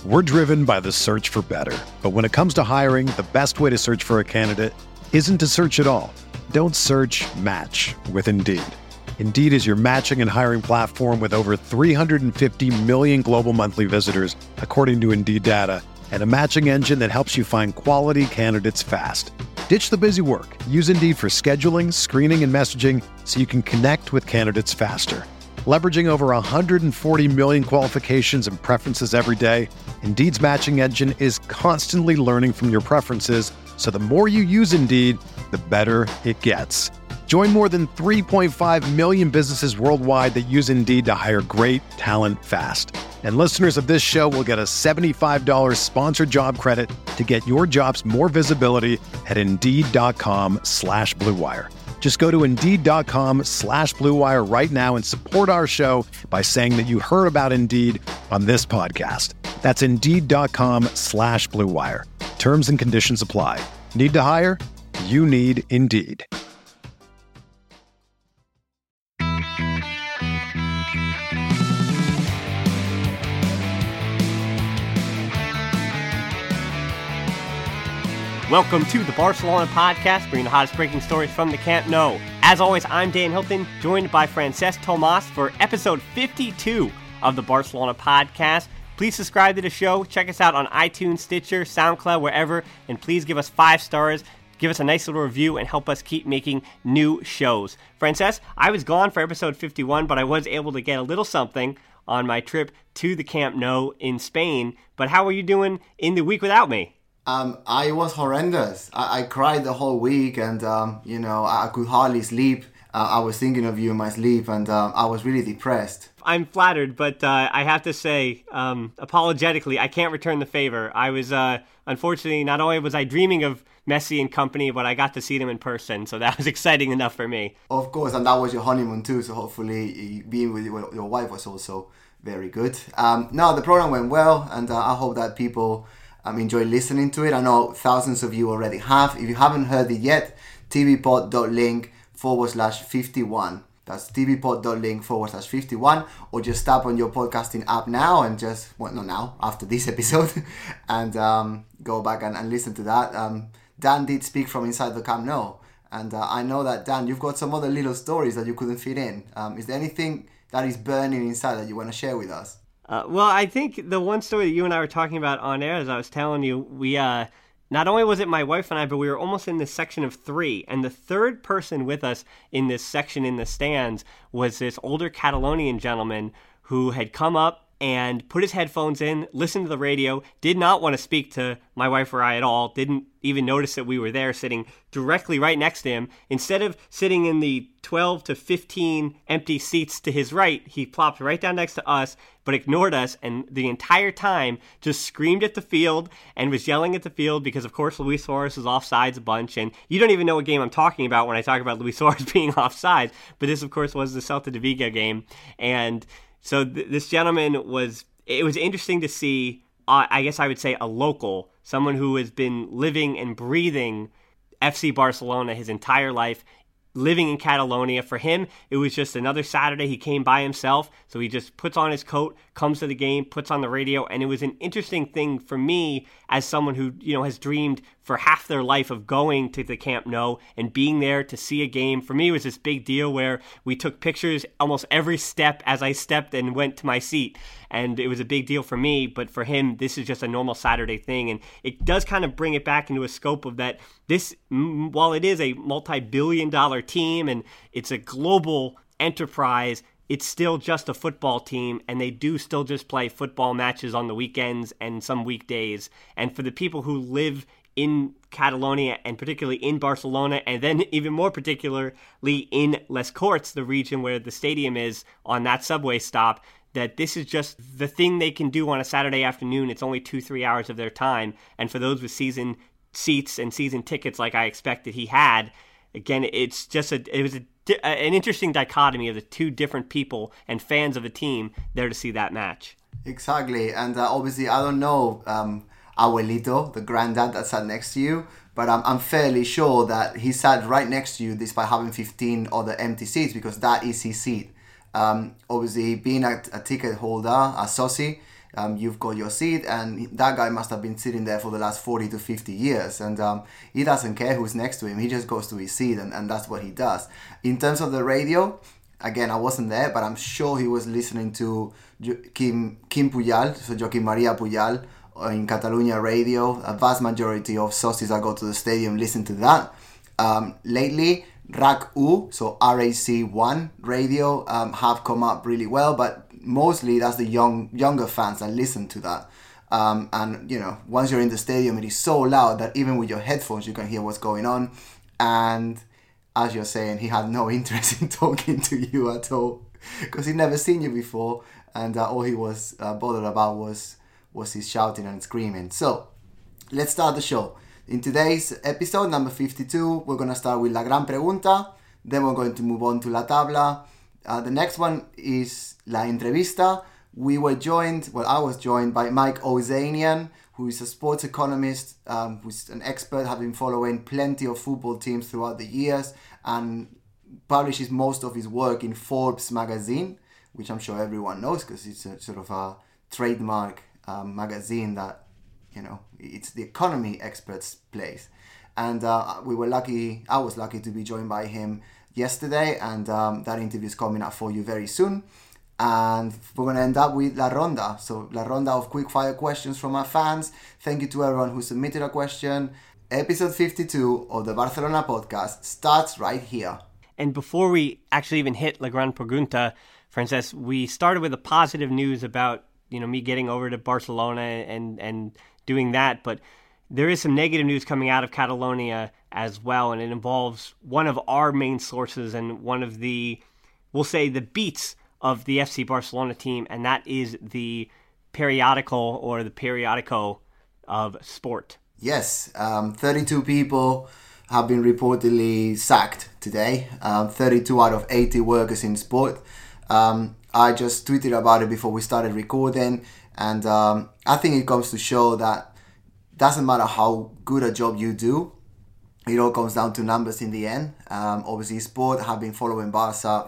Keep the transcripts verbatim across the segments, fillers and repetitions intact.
We're driven by the search for better. But when it comes to hiring, the best way to search for a candidate isn't to search at all. Don't search, match with Indeed. Indeed is your matching and hiring platform with over three hundred fifty million global monthly visitors, according to Indeed data, and a matching engine that helps you find quality candidates fast. Ditch the busy work. Use Indeed for scheduling, screening, and messaging so you can connect with candidates faster. Leveraging over one hundred forty million qualifications and preferences every day, Indeed's matching engine is constantly learning from your preferences, so the more you use Indeed, the better it gets. Join more than three point five million businesses worldwide that use Indeed to hire great talent fast. And listeners of this show will get a seventy-five dollars sponsored job credit to get your jobs more visibility at Indeed.com slash Blue Wire. Just go to Indeed.com slash Blue Wire right now and support our show by saying that you heard about Indeed on this podcast. That's Indeed.com slash Blue Wire. Terms and conditions apply. Need to hire? You need Indeed. Welcome to the Barcelona Podcast, bringing the hottest breaking stories from the Camp Nou. As always, I'm Dan Hilton, joined by Francesc Tomas for episode fifty-two of the Barcelona Podcast. Please subscribe to the show. Check us out on iTunes, Stitcher, SoundCloud, wherever, and please give us five stars. Give us a nice little review and help us keep making new shows. Francesc, I was gone for episode fifty-one, but I was able to get a little something on my trip to the Camp Nou in Spain. But how are you doing in the week without me? Um, I was horrendous. I, I cried the whole week, and um, you know, I could hardly sleep. Uh, I was thinking of you in my sleep, and um, I was really depressed. I'm flattered, but uh, I have to say, um, apologetically, I can't return the favor. I was, uh, unfortunately, not only was I dreaming of Messi and company, but I got to see them in person, so that was exciting enough for me. Of course, and that was your honeymoon too, so hopefully being with your wife was also very good. Um, no, the program went well, and uh, I hope that people um, enjoy listening to it. I know thousands of you already have. If you haven't heard it yet, tvpod.link forward slash 51. That's tvpod.link forward slash 51, or just tap on your podcasting app now and just, well, not now, after this episode, and um, go back and, and listen to that. Um, Dan did speak from inside the Camp Nou, and uh, I know that, Dan, you've got some other little stories that you couldn't fit in. Um, is there anything that is burning inside that you want to share with us? Uh, well, I think the one story that you and I were talking about on air, as I was telling you, we... Uh, Not only was it my wife and I, but we were almost in this section of three. And the third person with us in this section in the stands was this older Catalonian gentleman who had come up and put his headphones in, listened to the radio, did not want to speak to my wife or I at all, didn't even notice that we were there sitting directly right next to him. Instead of sitting in the twelve to fifteen empty seats to his right, he plopped right down next to us, but ignored us, and the entire time just screamed at the field and was yelling at the field because, of course, Luis Suarez is offsides a bunch, and you don't even know what game I'm talking about when I talk about Luis Suarez being offsides, but this, of course, was the Celta de Vigo game, and so th- this gentleman was, it was interesting to see, uh, I guess I would say a local, someone who has been living and breathing F C Barcelona his entire life, living in Catalonia. For him, it was just another Saturday. He came by himself, so he just puts on his coat, comes to the game, puts on the radio, and it was an interesting thing for me as someone who, you know, has dreamed for half their life of going to the Camp Nou and being there to see a game. For me, it was this big deal where we took pictures almost every step as I stepped and went to my seat, and it was a big deal for me, but for him, this is just a normal Saturday thing, and it does kind of bring it back into a scope of that this, while it is a multi-billion dollar team and it's a global enterprise, it's still just a football team, and they do still just play football matches on the weekends and some weekdays. And for the people who live in Catalonia, and particularly in Barcelona, and then even more particularly in Les Corts, the region where the stadium is on that subway stop, that this is just the thing they can do on a Saturday afternoon. It's only two, three hours of their time. And for those with season seats and season tickets like I expected he had, again, it's just a, it was a, an interesting dichotomy of the two different people and fans of a team there to see that match. Exactly. And uh, obviously, I don't know um, Abuelito, the granddad that sat next to you, but I'm, I'm fairly sure that he sat right next to you despite having fifteen other empty seats, because that is his seat. Um, obviously, being a, a ticket holder, a soci, um, you've got your seat, and that guy must have been sitting there for the last forty to fifty years, and um, he doesn't care who's next to him. He just goes to his seat, and, and that's what he does. In terms of the radio, again, I wasn't there, but I'm sure he was listening to Kim, Kim Pujal, so Joaquim Maria Pujal, in Catalunya radio. A vast majority of socios that go to the stadium listen to that. Um, lately, R A C U, so R A C one radio, um, have come up really well, but mostly that's the young younger fans that listen to that. Um, and, you know, once you're in the stadium, it is so loud that even with your headphones, you can hear what's going on. And as you're saying, he had no interest in talking to you at all because he'd never seen you before, and uh, all he was uh, bothered about was was his shouting and screaming. So, let's start the show. In today's episode, number fifty-two, we're going to start with La Gran Pregunta, then we're going to move on to La Tabla. Uh, the next one is La Entrevista. We were joined, well, I was joined by Mike Ozanian, who is a sports economist, um, who's an expert, having following plenty of football teams throughout the years, and publishes most of his work in Forbes magazine, which I'm sure everyone knows because it's a sort of a trademark um, magazine that, you know, it's the economy expert's place. And uh, we were lucky, I was lucky to be joined by him yesterday, and um, that interview is coming up for you very soon. And we're going to end up with La Ronda. So La Ronda of quick fire questions from our fans. Thank you to everyone who submitted a question. Episode fifty-two of the Barcelona podcast starts right here. And before we actually even hit La Gran Pregunta, Francesc, we started with the positive news about, you know, me getting over to Barcelona and, and doing that. But there is some negative news coming out of Catalonia as well. And it involves one of our main sources and one of the, we'll say, the beats of the F C Barcelona team, and that is the periodical or the periodico of sport. Yes, um, thirty-two people have been reportedly sacked today. Um, thirty-two out of eighty workers in sport. Um, I just tweeted about it before we started recording, and um, I think it comes to show that doesn't matter how good a job you do, it all comes down to numbers in the end. Um, obviously, sport have been following Barca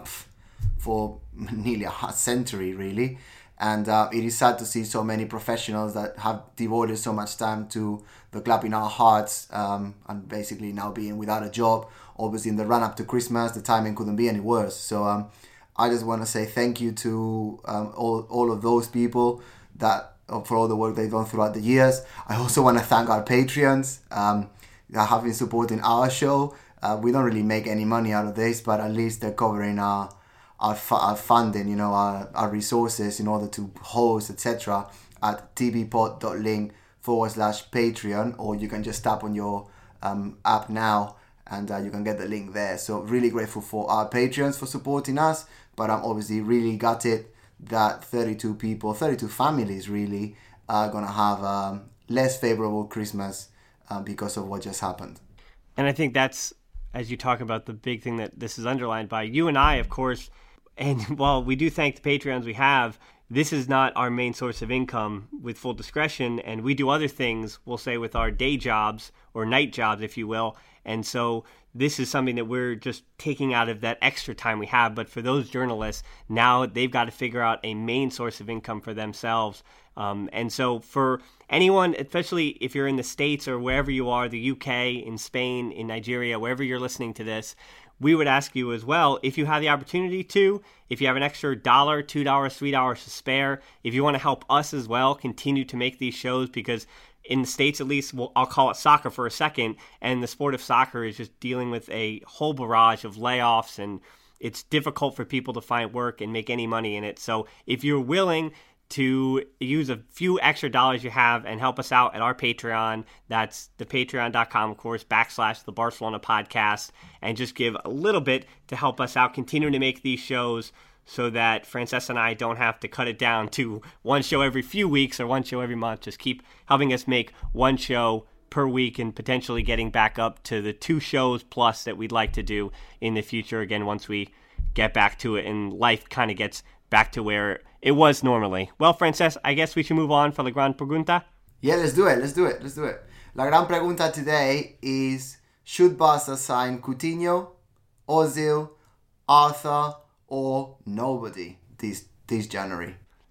for nearly a century, really. And uh, it is sad to see so many professionals that have devoted so much time to the club in our hearts, um, and basically now being without a job. Obviously, in the run-up to Christmas, the timing couldn't be any worse. So um, I just want to say thank you to um, all, all of those people that uh, for all the work they've done throughout the years. I also want to thank our Patreons um, that have been supporting our show. Uh, we don't really make any money out of this, but at least they're covering our Our, fu- our funding, you know, our, our resources in order to host, et cetera at tvpod.link forward slash Patreon, or you can just tap on your um, app now and uh, you can get the link there. So really grateful for our Patreons for supporting us, but I'm obviously really gutted that thirty-two people, thirty-two families really, are going to have um, less favorable Christmas uh, because of what just happened. And I think that's, as you talk about, the big thing that this is underlined by. You and I, of course, and while we do thank the Patreons we have, this is not our main source of income, with full discretion, and we do other things, we'll say, with our day jobs, or night jobs, if you will. And so this is something that we're just taking out of that extra time we have. But for those journalists, now they've got to figure out a main source of income for themselves. Um, and so for anyone, especially if you're in the States or wherever you are, the U K, in Spain, in Nigeria, wherever you're listening to this, we would ask you as well, if you have the opportunity to, if you have an extra dollar, two dollars, three dollars to spare, if you want to help us as well continue to make these shows, because in the States, at least, we'll, I'll call it soccer for a second, and the sport of soccer is just dealing with a whole barrage of layoffs, and it's difficult for people to find work and make any money in it. So if you're willing to use a few extra dollars you have and help us out at our Patreon, that's the patreon.com, of course, backslash the Barcelona podcast, and just give a little bit to help us out, continuing to make these shows so that Francesc and I don't have to cut it down to one show every few weeks or one show every month. Just keep helping us make one show per week and potentially getting back up to the two shows plus that we'd like to do in the future, again, once we get back to it and life kind of gets back to where it was normally. Well, Francesc, I guess we should move on for La Gran Pregunta. Yeah, let's do it. Let's do it. Let's do it. La Gran Pregunta today is, should Barca sign Coutinho, Ozil, Arthur, or nobody this this January?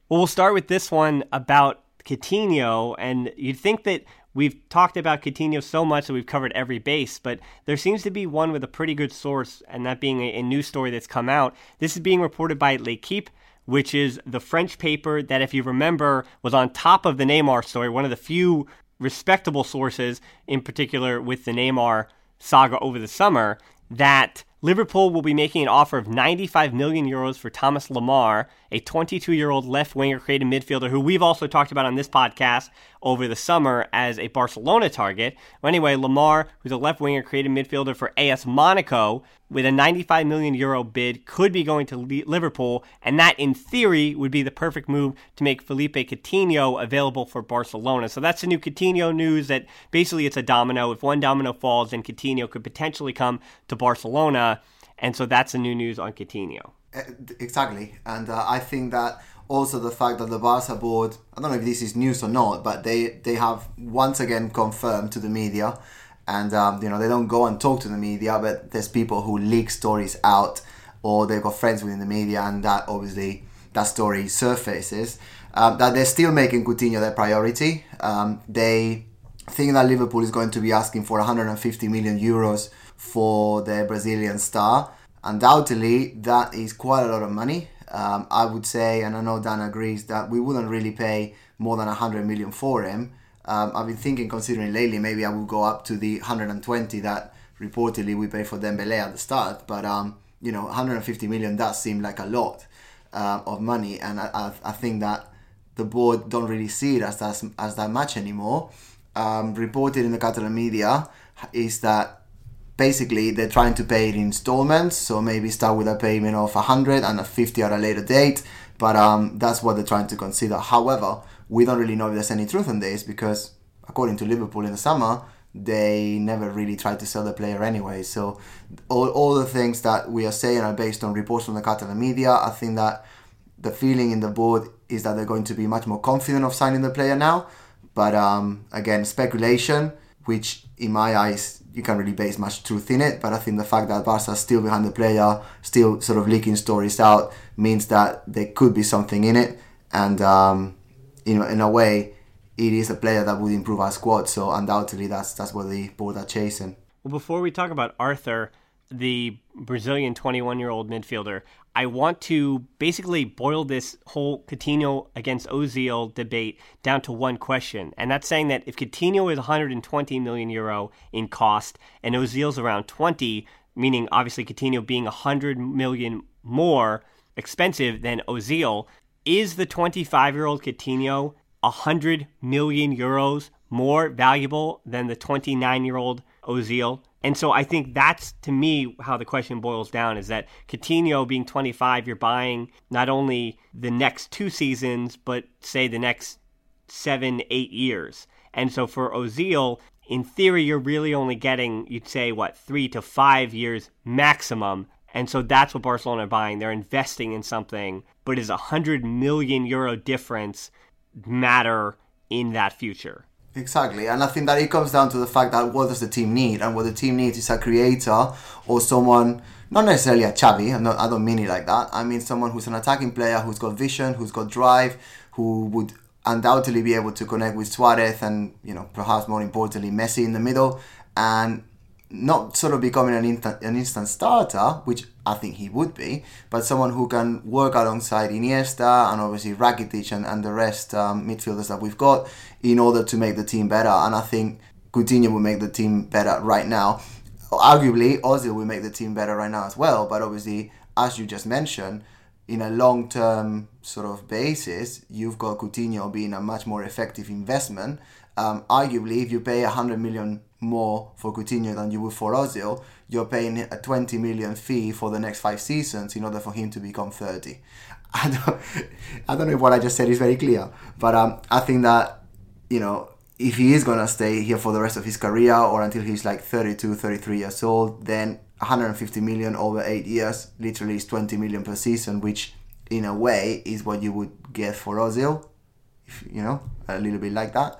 Well, we'll start with this one about Coutinho, and you'd think that we've talked about Coutinho so much that we've covered every base, but there seems to be one with a pretty good source, and that being a, a news story that's come out. This is being reported by L'Equipe, which is the French paper that, if you remember, was on top of the Neymar story, one of the few respectable sources, in particular with the Neymar saga over the summer, that Liverpool will be making an offer of ninety-five million euros for Thomas Lemar, a twenty-two-year-old left-winger creative midfielder who we've also talked about on this podcast over the summer as a Barcelona target. Well, anyway, Lemar, who's a left-winger creative midfielder for A S Monaco, with a ninety-five million euro bid, could be going to Liverpool, and that, in theory, would be the perfect move to make Felipe Coutinho available for Barcelona. So that's the new Coutinho news, that basically it's a domino. If one domino falls, then Coutinho could potentially come to Barcelona, and so that's the new news on Coutinho. Exactly, and uh, I think that also the fact that the Barca board, I don't know if this is news or not, but they, they have once again confirmed to the media. And, um, you know, they don't go and talk to the media, but there's people who leak stories out, or they've got friends within the media, and that obviously, that story surfaces. Um, that they're still making Coutinho their priority. Um, they think that Liverpool is going to be asking for one hundred fifty million euros for the Brazilian star. Undoubtedly, that is quite a lot of money. Um, I would say, and I know Dan agrees, that we wouldn't really pay more than one hundred million for him. Um, I've been thinking, considering lately, maybe I would go up to the one hundred twenty that reportedly we pay for Dembele at the start. But, um, you know, one hundred fifty million does seem like a lot uh, of money. And I, I, I think that the board don't really see it as that, as that much anymore. Um, reported in the Catalan media is that basically they're trying to pay it in installments. So maybe start with a payment of one hundred and a fifty at a later date. But um, that's what they're trying to consider. However, we don't really know if there's any truth in this, because according to Liverpool in the summer, they never really tried to sell the player anyway. So all, all the things that we are saying are based on reports from the Catalan media. I think that the feeling in the board is that they're going to be much more confident of signing the player now. But um, again, speculation, which in my eyes, you can't really base much truth in it. But I think the fact that Barca is still behind the player, still sort of leaking stories out, means that there could be something in it. And um, you know, in a way, it is a player that would improve our squad. So undoubtedly, that's that's what the board are chasing. Well, before we talk about Arthur, the Brazilian twenty-one-year-old midfielder, I want to basically boil this whole Coutinho against Ozil debate down to one question. And that's saying that if Coutinho is one hundred twenty million euro in cost and Ozil's around twenty, meaning obviously Coutinho being one hundred million more expensive than Ozil, is the twenty-five-year-old Coutinho one hundred million euros more valuable than the twenty-nine-year-old Ozil? And so I think that's, to me, how the question boils down, is that Coutinho being twenty-five, you're buying not only the next two seasons, but say the next seven, eight years. And so for Ozil, in theory, you're really only getting, you'd say, what, three to five years maximum. And so that's what Barcelona are buying. They're investing in something, but is a one hundred million euro difference matter in that future? Exactly, and I think that it comes down to the fact that what does the team need, and what the team needs is a creator or someone, not necessarily a Xavi, I'm not, I don't mean it like that, I mean someone who's an attacking player, who's got vision, who's got drive, who would undoubtedly be able to connect with Suarez and, you know, perhaps more importantly, Messi in the middle, and not sort of becoming an instant, an instant starter, which I think he would be, but someone who can work alongside Iniesta and obviously Rakitic and, and the rest um, midfielders that we've got in order to make the team better. And I think Coutinho will make the team better right now. Arguably, Ozil will make the team better right now as well, but obviously, as you just mentioned, in a long-term sort of basis, you've got Coutinho being a much more effective investment. Um, arguably, if you pay one hundred million more for Coutinho than you would for Ozil, you're paying a twenty million fee for the next five seasons in order for him to become thirty. I don't, I don't know if what I just said is very clear, but um, I think that, you know, if he is going to stay here for the rest of his career or until he's like thirty-two, thirty-three years old, then one hundred fifty million over eight years literally is twenty million per season, which in a way is what you would get for Ozil, if, you know, a little bit like that.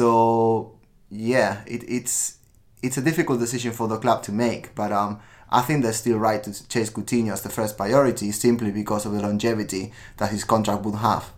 So yeah, it, it's it's a difficult decision for the club to make, but um, I think they're still right to chase Coutinho as the first priority simply because of the longevity that his contract would have.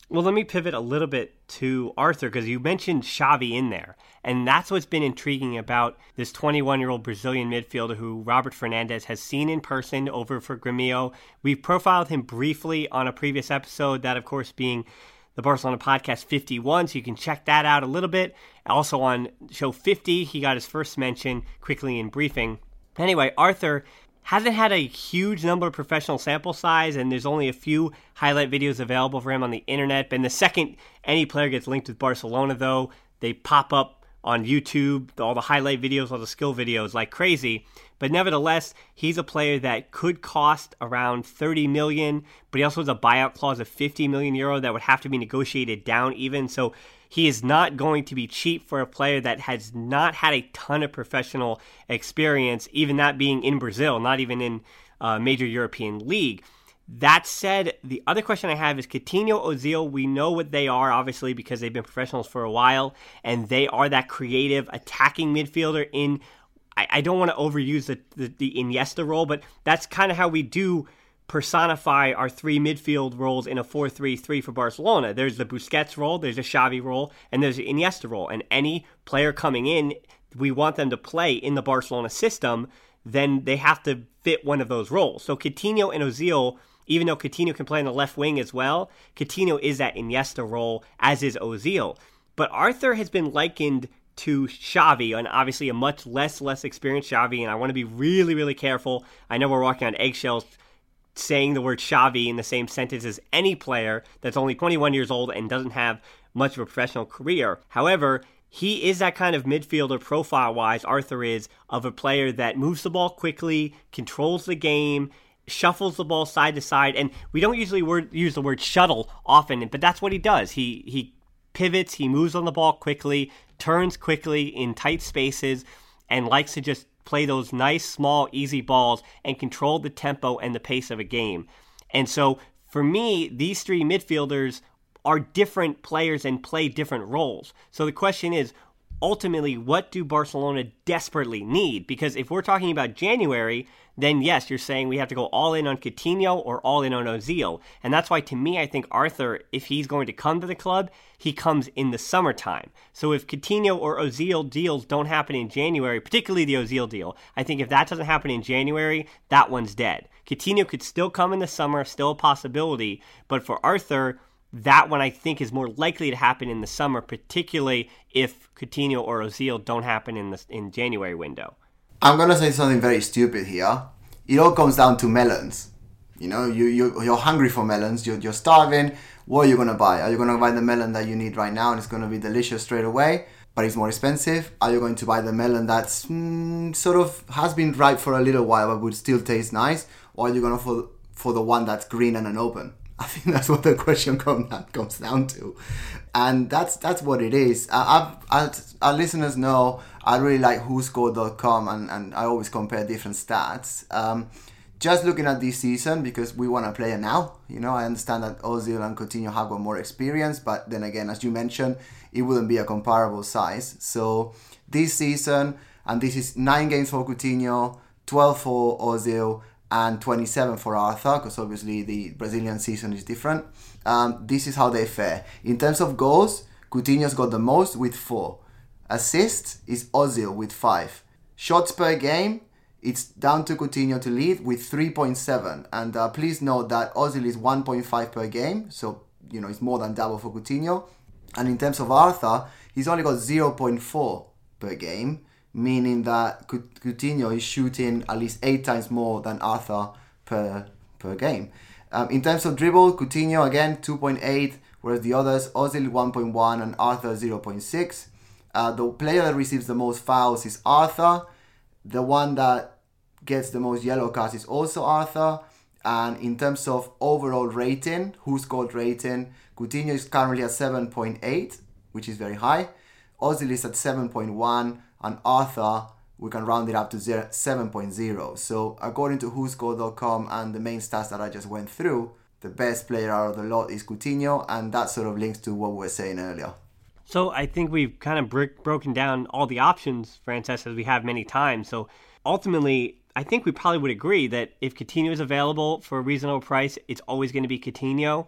Well, let me pivot a little bit to Arthur, because you mentioned Xavi in there. And that's what's been intriguing about this twenty-one-year-old Brazilian midfielder who Robert Fernandes has seen in person over for Grêmio. We've profiled him briefly on a previous episode, that, of course, being the Barcelona Podcast fifty-one, so you can check that out a little bit. Also on show fifty, he got his first mention quickly in briefing. Anyway, Arthur hasn't had a huge number of professional sample size, and there's only a few highlight videos available for him on the internet. And the second any player gets linked with Barcelona, though, they pop up on YouTube, all the highlight videos, all the skill videos like crazy. But nevertheless, he's a player that could cost around thirty million, but he also has a buyout clause of fifty million euro that would have to be negotiated down even. So he is not going to be cheap for a player that has not had a ton of professional experience, even that being in Brazil, not even in a major European league. That said, the other question I have is Coutinho, Ozil. We know what they are, obviously, because they've been professionals for a while, and they are that creative attacking midfielder in, I, I don't want to overuse the, the, the Iniesta role, but that's kind of how we do personify our three midfield roles in a four three three for Barcelona. There's the Busquets role, there's a Xavi role, and there's the Iniesta role. And any player coming in, we want them to play in the Barcelona system, then they have to fit one of those roles. So Coutinho and Ozil, even though Coutinho can play on the left wing as well, Coutinho is that Iniesta role, as is Ozil. But Arthur has been likened to Xavi, and obviously a much less, less experienced Xavi, and I want to be really, really careful. I know we're walking on eggshells saying the word Xavi in the same sentence as any player that's only twenty-one years old and doesn't have much of a professional career. However, he is that kind of midfielder profile-wise, Arthur is, of a player that moves the ball quickly, controls the game, shuffles the ball side to side, and we don't usually word, use the word shuttle often, but that's what he does. He he pivots, he moves on the ball quickly, turns quickly in tight spaces, and likes to just play those nice, small, easy balls and control the tempo and the pace of a game. And so, for me, these three midfielders are different players and play different roles. So the question is, ultimately, what do Barcelona desperately need? Because if we're talking about January, then yes, you're saying we have to go all in on Coutinho or all in on Ozil. And that's why, to me, I think Arthur, if he's going to come to the club, he comes in the summertime. So if Coutinho or Ozil deals don't happen in January, particularly the Ozil deal, I think if that doesn't happen in January, that one's dead. Coutinho could still come in the summer, still a possibility. But for Arthur, that one I think is more likely to happen in the summer, particularly if Coutinho or Ozil don't happen in the in January window. I'm gonna say something very stupid here. It all comes down to melons. You know, you you you're hungry for melons. You're you're starving. What are you gonna buy? Are you gonna buy the melon that you need right now and it's gonna be delicious straight away, but it's more expensive? Are you going to buy the melon that's mm, sort of has been ripe for a little while but would still taste nice, or are you gonna for for the one that's green and unopened? I think that's what the question come, comes down to, and that's that's what it is. I, I, our listeners know I really like who scored dot com, and, and I always compare different stats. Um, just looking at this season, because we want to play it now. You know, I understand that Ozil and Coutinho have got more experience, but then again, as you mentioned, it wouldn't be a comparable size. So this season, and this is nine games for Coutinho, twelve for Ozil, and twenty-seven for Arthur, because obviously the Brazilian season is different. Um, this is how they fare. In terms of goals, Coutinho's got the most with four. Assists is Ozil with five. Shots per game, it's down to Coutinho to lead with three point seven. And uh, please note that Ozil is one point five per game, so you know it's more than double for Coutinho. And in terms of Arthur, he's only got zero point four per game, meaning that Coutinho is shooting at least eight times more than Arthur per per game. Um, in terms of dribble, Coutinho again two point eight, whereas the others, Ozil one point one and Arthur zero point six. Uh, the player that receives the most fouls is Arthur. The one that gets the most yellow cards is also Arthur. And in terms of overall rating, who scored rating, Coutinho is currently at seven point eight, which is very high. Ozil is at seven point one. And Arthur, we can round it up to seven point zero. So according to who scored dot com and the main stats that I just went through, the best player out of the lot is Coutinho, and that sort of links to what we were saying earlier. So I think we've kind of bro- broken down all the options, Frances, as we have many times. So ultimately, I think we probably would agree that if Coutinho is available for a reasonable price, it's always going to be Coutinho.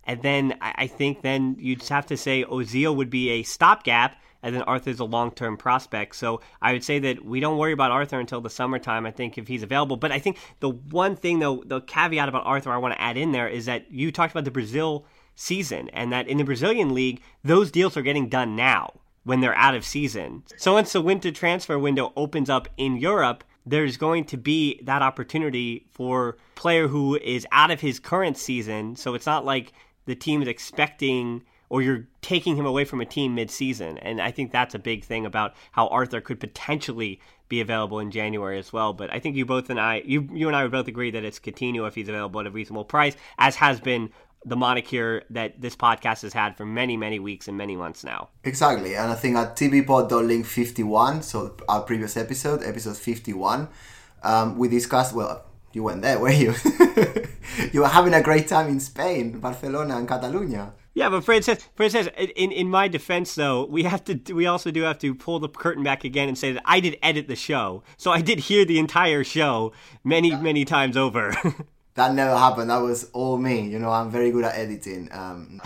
And then I, I think then you'd have to say Ozil would be a stopgap, and then Arthur's a long-term prospect. So I would say that we don't worry about Arthur until the summertime, I think, if he's available. But I think the one thing, though, the caveat about Arthur I want to add in there is that you talked about the Brazil season, and that in the Brazilian league, those deals are getting done now when they're out of season. So once the winter transfer window opens up in Europe, there's going to be that opportunity for a player who is out of his current season. So it's not like the team is expecting, or you're taking him away from a team mid-season. And I think that's a big thing about how Arthur could potentially be available in January as well. But I think you both and I, you you and I would both agree that it's Coutinho if he's available at a reasonable price, as has been the moniker that this podcast has had for many, many weeks and many months now. Exactly. And I think at t v pod dot link fifty-one, so our previous episode, episode fifty-one, um, we discussed, well, you went there, were you? You were having a great time in Spain, Barcelona and Catalonia. Yeah, but Frances, Frances, in in my defense, though, we have to. We also do have to pull the curtain back again and say that I did edit the show, so I did hear the entire show many, many times over. That never happened. That was all me. You know, I'm very good at editing. Um,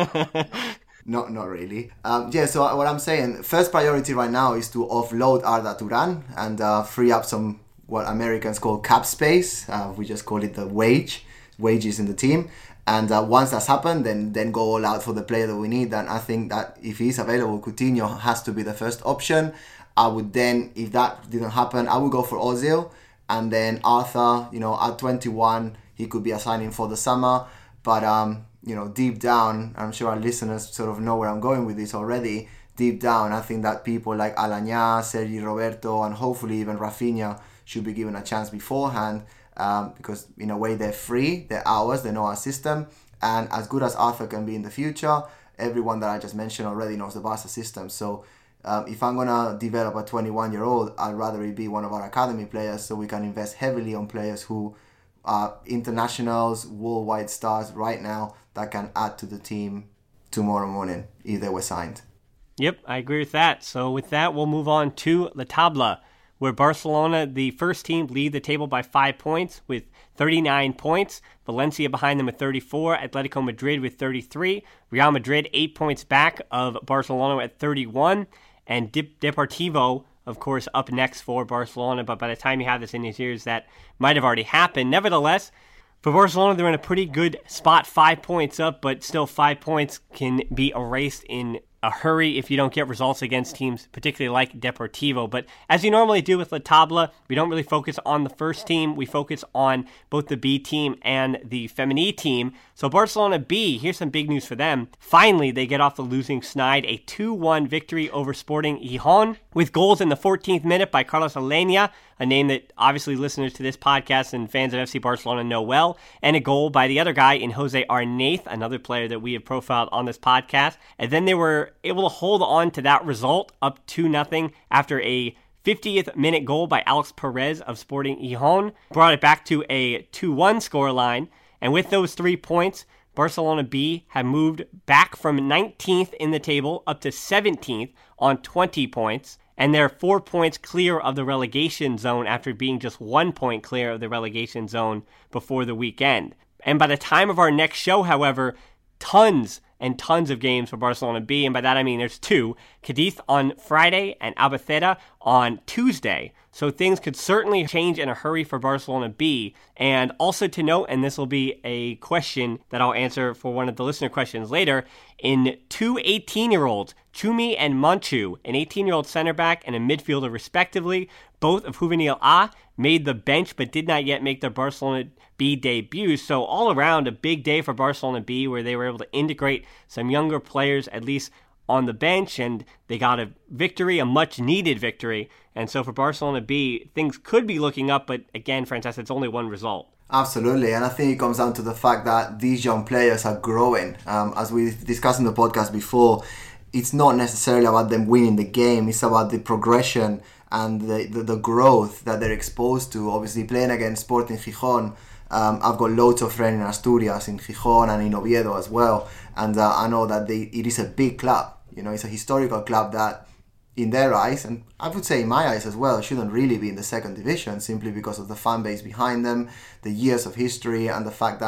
not, not really. Um, yeah. So what I'm saying, first priority right now is to offload Arda Turan and uh, free up some what Americans call cap space. Uh, we just call it the wage, wages in the team. And uh, once that's happened, then then go all out for the player that we need. And I think that if he's available, Coutinho has to be the first option. I would then, if that didn't happen, I would go for Ozil. And then Arthur, you know, at twenty-one, he could be a signing for the summer. But, um, you know, deep down, I'm sure our listeners sort of know where I'm going with this already. Deep down, I think that people like Alanya, Sergi Roberto, and hopefully even Rafinha should be given a chance beforehand. Um, because in a way they're free, they're ours, they know our system, and as good as Arthur can be in the future, everyone that I just mentioned already knows the Barca system. So um, if I'm gonna develop a twenty-one year old, I'd rather it be one of our academy players, so we can invest heavily on players who are internationals, worldwide stars right now that can add to the team tomorrow morning if they were signed. Yep, I agree with that. So with that, we'll move on to La Tabla, where Barcelona, the first team, lead the table by five points with thirty-nine points. Valencia behind them with thirty-four. Atletico Madrid with thirty-three. Real Madrid eight points back of Barcelona at thirty-one. And Deportivo, of course, up next for Barcelona. But by the time you have this in your ears, that might have already happened. Nevertheless, for Barcelona, they're in a pretty good spot. Five points up, but still five points can be erased in a hurry if you don't get results against teams, particularly like Deportivo. But as you normally do with La Tabla, we don't really focus on the first team. We focus on both the B team and the Femení team. So Barcelona B, here's some big news for them. Finally, they get off the losing snide, a two one victory over Sporting Gijón, with goals in the fourteenth minute by Carlos Aleñá, a name that obviously listeners to this podcast and fans of F C Barcelona know well, and a goal by the other guy in Jose Arnaiz, another player that we have profiled on this podcast. And then they were able to hold on to that result up two nothing after a fiftieth minute goal by Alex Perez of Sporting Gijón brought it back to a two one scoreline. And with those three points, Barcelona B have moved back from nineteenth in the table up to seventeenth on twenty points. And they're four points clear of the relegation zone after being just one point clear of the relegation zone before the weekend. And by the time of our next show, however, tons and tons of games for Barcelona B, and by that I mean there's two, Cadiz on Friday and Albacete on Tuesday. So things could certainly change in a hurry for Barcelona B. And also to note, and this will be a question that I'll answer for one of the listener questions later, in two eighteen-year-olds, Chumi and Manchu, an eighteen-year-old center back and a midfielder respectively, both of Juvenil A, made the bench but did not yet make their Barcelona B debut. So all around a big day for Barcelona B, where they were able to integrate some younger players at least on the bench, and they got a victory, a much needed victory. And so for Barcelona B, things could be looking up, but again, Francesca, it's only one result. Absolutely, and I think it comes down to the fact that these young players are growing. Um, as we discussed in the podcast before, it's not necessarily about them winning the game, it's about the progression and the, the, the growth that they're exposed to. Obviously, playing against Sporting Gijón, um, I've got loads of friends in Asturias, in Gijón and in Oviedo as well, and uh, I know that they, it is a big club. You know, it's a historical club that, in their eyes, and I would say in my eyes as well, shouldn't really be in the second division simply because of the fan base behind them, the years of history, and the fact that,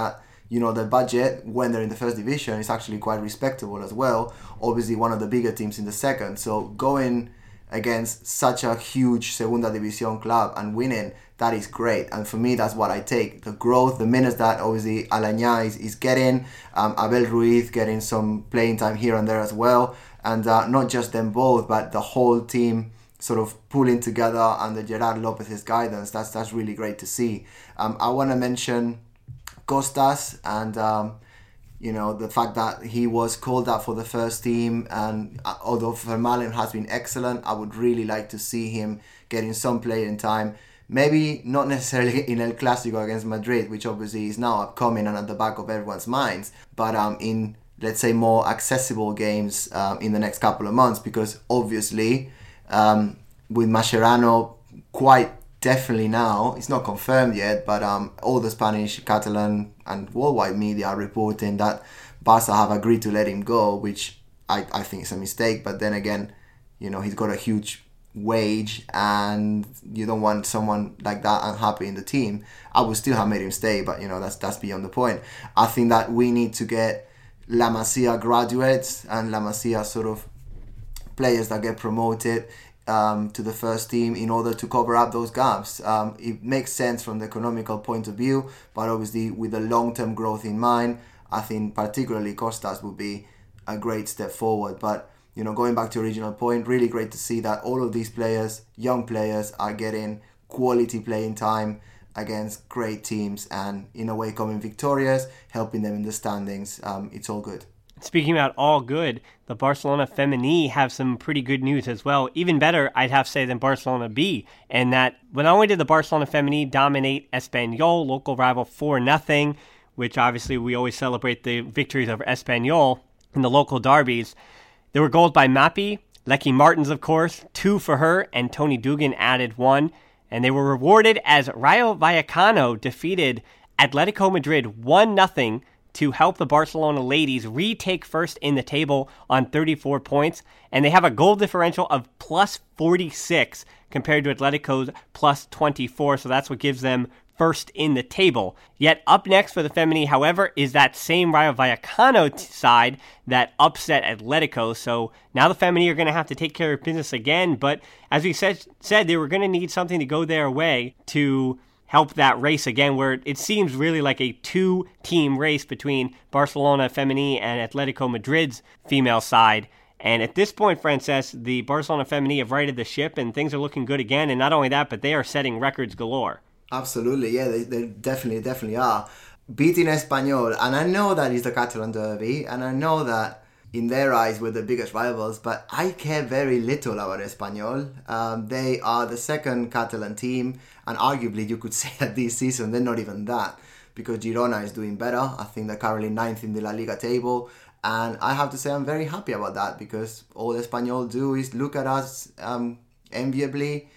you know, the budget when they're in the first division is actually quite respectable as well. Obviously, one of the bigger teams in the second. So going against such a huge Segunda División club and winning, that is great. And for me, that's what I take. The growth, the minutes that obviously Alañá is, is getting, um, Abel Ruiz getting some playing time here and there as well. And uh, not just them both, but the whole team sort of pulling together under Gerard Lopez's guidance. That's that's really great to see. Um, I want to mention Costas and um, you know, the fact that he was called up for the first team, and uh, although Vermaelen has been excellent, I would really like to see him getting some playing time. Maybe not necessarily in El Clásico against Madrid, which obviously is now upcoming and at the back of everyone's minds, but um, in, let's say, more accessible games um, in the next couple of months, because obviously um, with Mascherano quite definitely now, it's not confirmed yet, but um, all the Spanish, Catalan and worldwide media are reporting that Barca have agreed to let him go, which I, I think is a mistake. But then again, you know, he's got a huge wage and you don't want someone like that unhappy in the team. I would still have made him stay, but you know, that's that's beyond the point. I think that we need to get La Masia graduates and La Masia sort of players that get promoted Um, to the first team in order to cover up those gaps. Um, it makes sense from the economical point of view, but obviously with the long-term growth in mind, I think particularly Costas would be a great step forward. But, you know, going back to original point, really great to see that all of these players, young players, are getting quality playing time against great teams and in a way coming victorious, helping them in the standings. Um, it's all good. Speaking about all good, the Barcelona Femení have some pretty good news as well. Even better, I'd have to say, than Barcelona B. And that not only did the Barcelona Femení dominate Espanyol, local rival, four nothing, which obviously we always celebrate the victories over Espanyol in the local derbies. There were goals by Mapi, Lecky Martins, of course, two for her, and Tony Dugan added one. And they were rewarded as Rayo Vallecano defeated Atletico Madrid one nothing to help the Barcelona ladies retake first in the table on thirty-four points. And they have a goal differential of plus forty-six compared to Atletico's plus twenty-four. So that's what gives them first in the table. Yet up next for the Femení, however, is that same Rayo Vallecano t- side that upset Atletico. So now the Femení are going to have to take care of business again. But as we said, said they were going to need something to go their way to help that race again, where it seems really like a two-team race between Barcelona Femení and Atletico Madrid's female side. And at this point, Frances, the Barcelona Femení have righted the ship and things are looking good again. And not only that, but they are setting records galore. Absolutely, yeah, they, they definitely, definitely are. Beating Espanyol, and I know that it's the Catalan derby, and I know that in their eyes we're the biggest rivals, but I care very little about Espanyol. Um, they are the second Catalan team, and arguably you could say that this season they're not even that, because Girona is doing better. I think they're currently ninth in the La Liga table, and I have to say I'm very happy about that, because all Espanyol do is look at us um, enviably,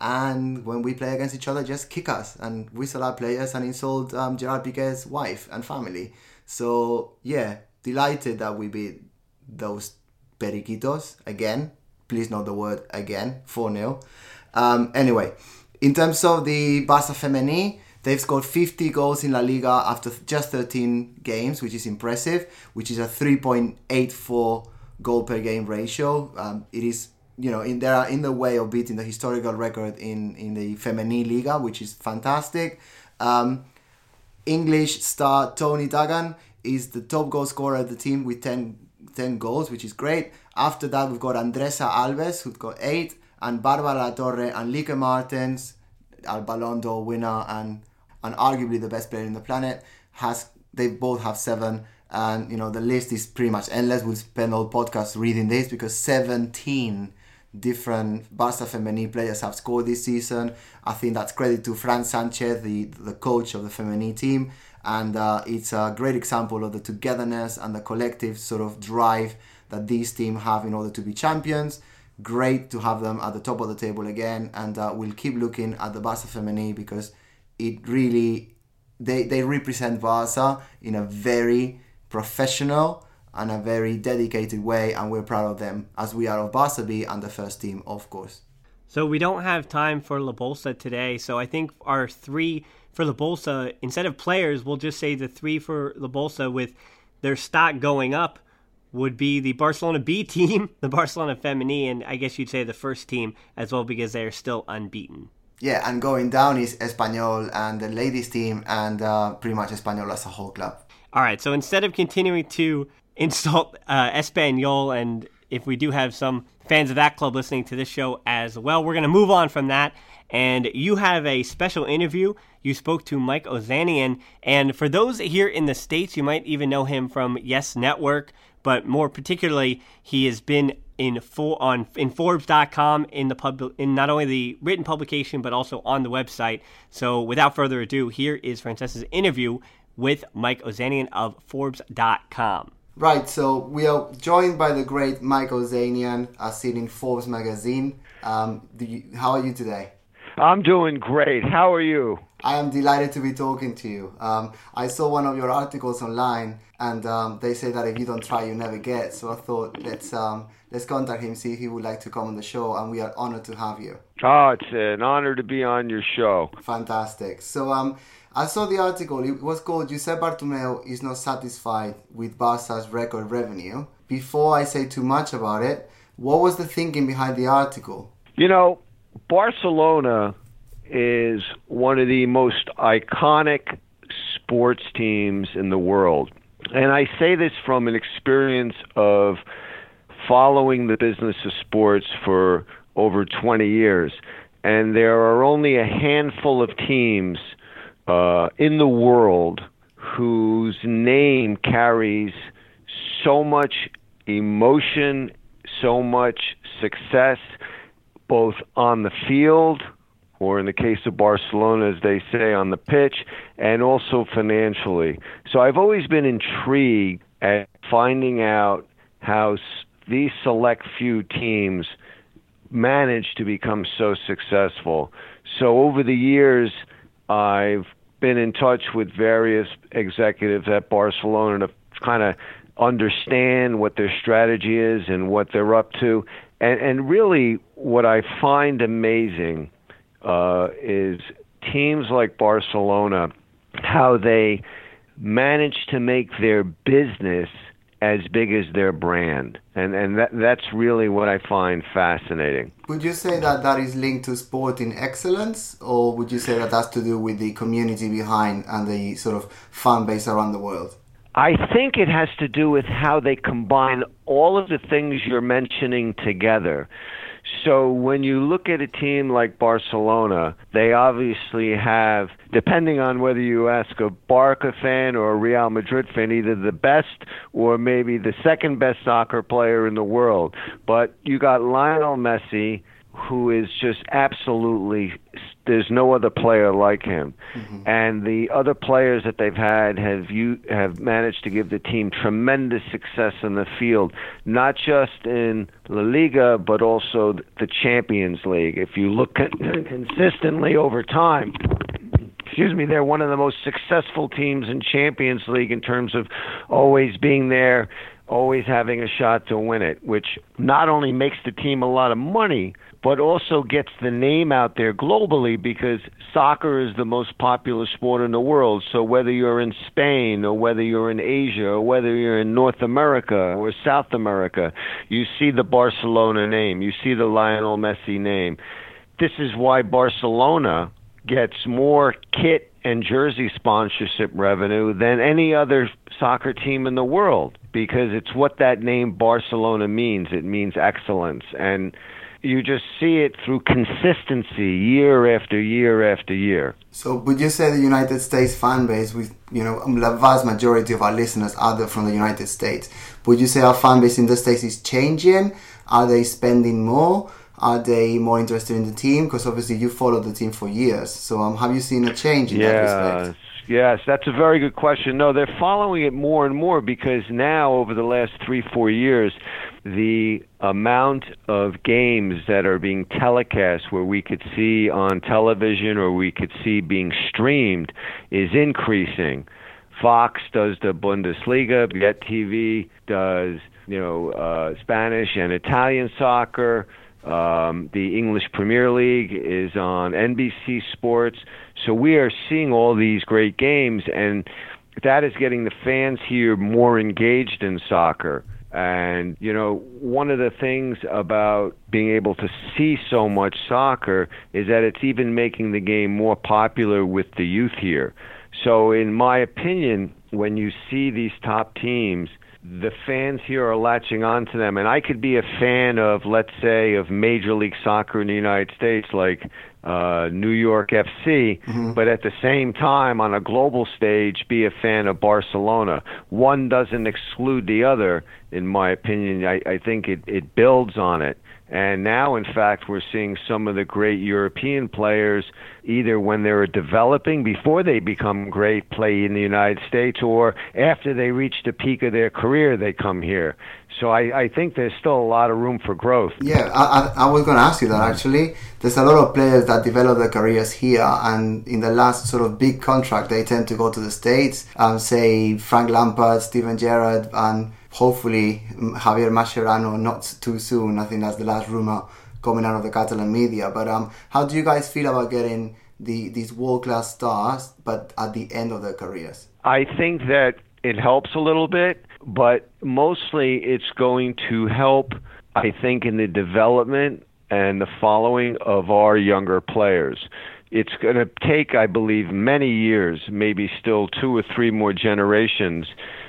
and when we play against each other, just kick us and whistle our players and insult um, Gerard Piqué's wife and family. So, yeah, delighted that we beat those Periquitos again. Please note the word again, four nil. Um, anyway, in terms of the Barça Femení, they've scored fifty goals in La Liga after just thirteen games, which is impressive, which is a three point eight four goal per game ratio. Um, it is, you know, in they are in the way of beating the historical record in, in the Femení Liga, which is fantastic. Um, English star Tony Duggan is the top goal scorer of the team with ten, ten goals, which is great. After that, we've got Andressa Alves, who's got eight, and Barbara La Torre and Lieke Martens, our Ballon d'Or winner and, and arguably the best player in the planet, has they both have seven. And, you know, the list is pretty much endless. We'll spend all podcast reading this because seventeen different Barça Femení players have scored this season. I think that's credit to Fran Sanchez, the, the coach of the Femení team. And uh, it's a great example of the togetherness and the collective sort of drive that these teams have in order to be champions. Great to have them at the top of the table again. And uh, we'll keep looking at the Barça Femení because it really, they, they represent Barça in a very professional and a very dedicated way, and we're proud of them, as we are of Barça B and the first team, of course. So we don't have time for La Bolsa today, so I think our three for the Bolsa, instead of players, we'll just say the three for the Bolsa with their stock going up would be the Barcelona B team, the Barcelona Femení, and I guess you'd say the first team as well because they're still unbeaten. Yeah, and going down is Espanyol and the ladies team and uh, pretty much Espanyol as a whole club. All right, so instead of continuing to insult uh, Espanyol, and if we do have some fans of that club listening to this show as well, we're going to move on from that. And you have a special interview. You spoke to Mike Ozanian. And for those here in the States, you might even know him from Yes Network. But more particularly, he has been in for, on in Forbes dot com in the pub, in not only the written publication, but also on the website. So without further ado, here is Francesca's interview with Mike Ozanian of Forbes dot com. Right, so we are joined by the great Mike Ozanian, as seen in Forbes magazine. Um, do you, how are you today? I'm doing great. How are you? I am delighted to be talking to you. Um, I saw one of your articles online, and um, they say that if you don't try, you never get. So I thought let's um, let's contact him, see if he would like to come on the show, and we are honored to have you. Oh, it's an honor to be on your show. Fantastic. So um, I saw the article. It was called "Josep Bartomeu is not satisfied with Barca's record revenue." Before I say too much about it, what was the thinking behind the article? You know, Barcelona is one of the most iconic sports teams in the world. And I say this from an experience of following the business of sports for over twenty years. And there are only a handful of teams uh, in the world whose name carries so much emotion, so much success, both on the field, or in the case of Barcelona, as they say, on the pitch, and also financially. So I've always been intrigued at finding out how these select few teams manage to become so successful. So over the years, I've been in touch with various executives at Barcelona to kind of understand what their strategy is and what they're up to. And, and really, what I find amazing uh, is teams like Barcelona, how they manage to make their business as big as their brand. And, and that, that's really what I find fascinating. Would you say that that is linked to sporting excellence, or would you say that that's to do with the community behind and the sort of fan base around the world? I think it has to do with how they combine all of the things you're mentioning together. So when you look at a team like Barcelona, they obviously have, depending on whether you ask a Barca fan or a Real Madrid fan, either the best or maybe the second best soccer player in the world. But you got Lionel Messi, who is just absolutely, there's no other player like him. Mm-hmm. And the other players that they've had have you have managed to give the team tremendous success in the field, not just in La Liga, but also the Champions League. If you look at consistently over time, excuse me, they're one of the most successful teams in Champions League in terms of always being there, always having a shot to win it, which not only makes the team a lot of money, but also gets the name out there globally, because soccer is the most popular sport in the world. So whether you're in Spain or whether you're in Asia or whether you're in North America or South America, you see the Barcelona name, you see the Lionel Messi name. This is why Barcelona gets more kit and jersey sponsorship revenue than any other soccer team in the world, because it's what that name Barcelona means. It means excellence. And you just see it through consistency year after year after year. So would you say the United States fan base, with, you know, the vast majority of our listeners are there from the United States, would you say our fan base in the States is changing? Are they spending more? Are they more interested in the team? Because obviously you followed the team for years. So um, have you seen a change in yeah. that respect? Yes, that's a very good question. No, they're following it more and more, because now, over the last three, four years, the amount of games that are being telecast where we could see on television or we could see being streamed is increasing. Fox does the Bundesliga, Jet T V does, you know, uh, Spanish and Italian soccer. Um, the English Premier League is on N B C Sports. So we are seeing all these great games, and that is getting the fans here more engaged in soccer. And, you know, one of the things about being able to see so much soccer is that it's even making the game more popular with the youth here. So in my opinion, when you see these top teams, the fans here are latching on to them. And I could be a fan of, let's say, of Major League Soccer in the United States, like uh, New York F C, mm-hmm. but at the same time, on a global stage, be a fan of Barcelona. One doesn't exclude the other, in my opinion. I, I think it, it builds on it. And now, in fact, we're seeing some of the great European players, either when they're developing, before they become great, play in the United States, or after they reach the peak of their career, they come here. So I, I think there's still a lot of room for growth. Yeah, I, I, I was going to ask you that, actually. There's a lot of players that develop their careers here, and in the last sort of big contract, they tend to go to the States. Um, say Frank Lampard, Steven Gerrard, and hopefully Javier Mascherano not too soon. I think that's the last rumor coming out of the Catalan media. But um, how do you guys feel about getting the these world-class stars, but at the end of their careers? I think that it helps a little bit, but mostly it's going to help, I think, in the development and the following of our younger players. It's going to take, I believe, many years, maybe still two or three more generations,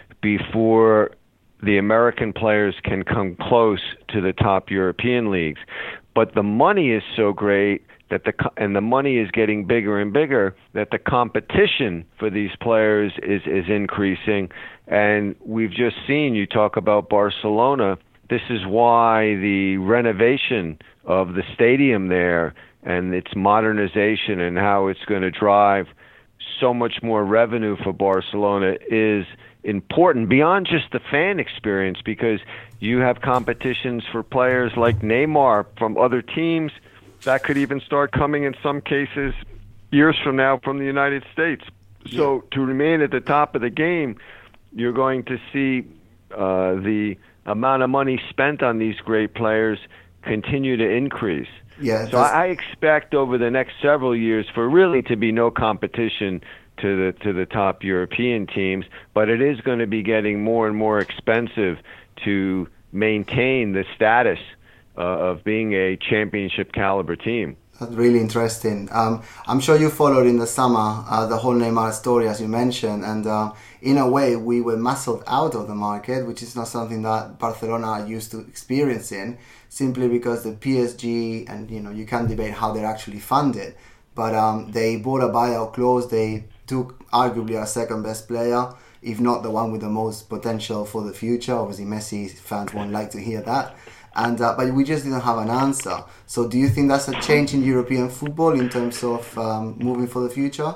before the American players can come close to the top European leagues. But the money is so great that the and the money is getting bigger and bigger, that the competition for these players is, is increasing. And we've just seen, you talk about Barcelona, this is why the renovation of the stadium there and its modernization and how it's going to drive so much more revenue for Barcelona is important beyond just the fan experience, because you have competitions for players like Neymar from other teams that could even start coming in some cases years from now from the United States. So yeah. to remain at the top of the game, you're going to see uh, the amount of money spent on these great players continue to increase. Yeah, so I expect over the next several years for really to be no competition to the to the top European teams, but it is going to be getting more and more expensive to maintain the status uh, of being a championship caliber team. That's really interesting. Um, I'm sure you followed in the summer uh, the whole Neymar story, as you mentioned, and uh, in a way we were muscled out of the market, which is not something that Barcelona are used to experiencing, simply because the P S G, and you know, you can debate how they're actually funded, but um, they bought a buyout clause. They took arguably our second best player, if not the one with the most potential for the future. Obviously, Messi fans won't like to hear that. And uh, but we just didn't have an answer. So do you think that's a change in European football in terms of um, moving for the future?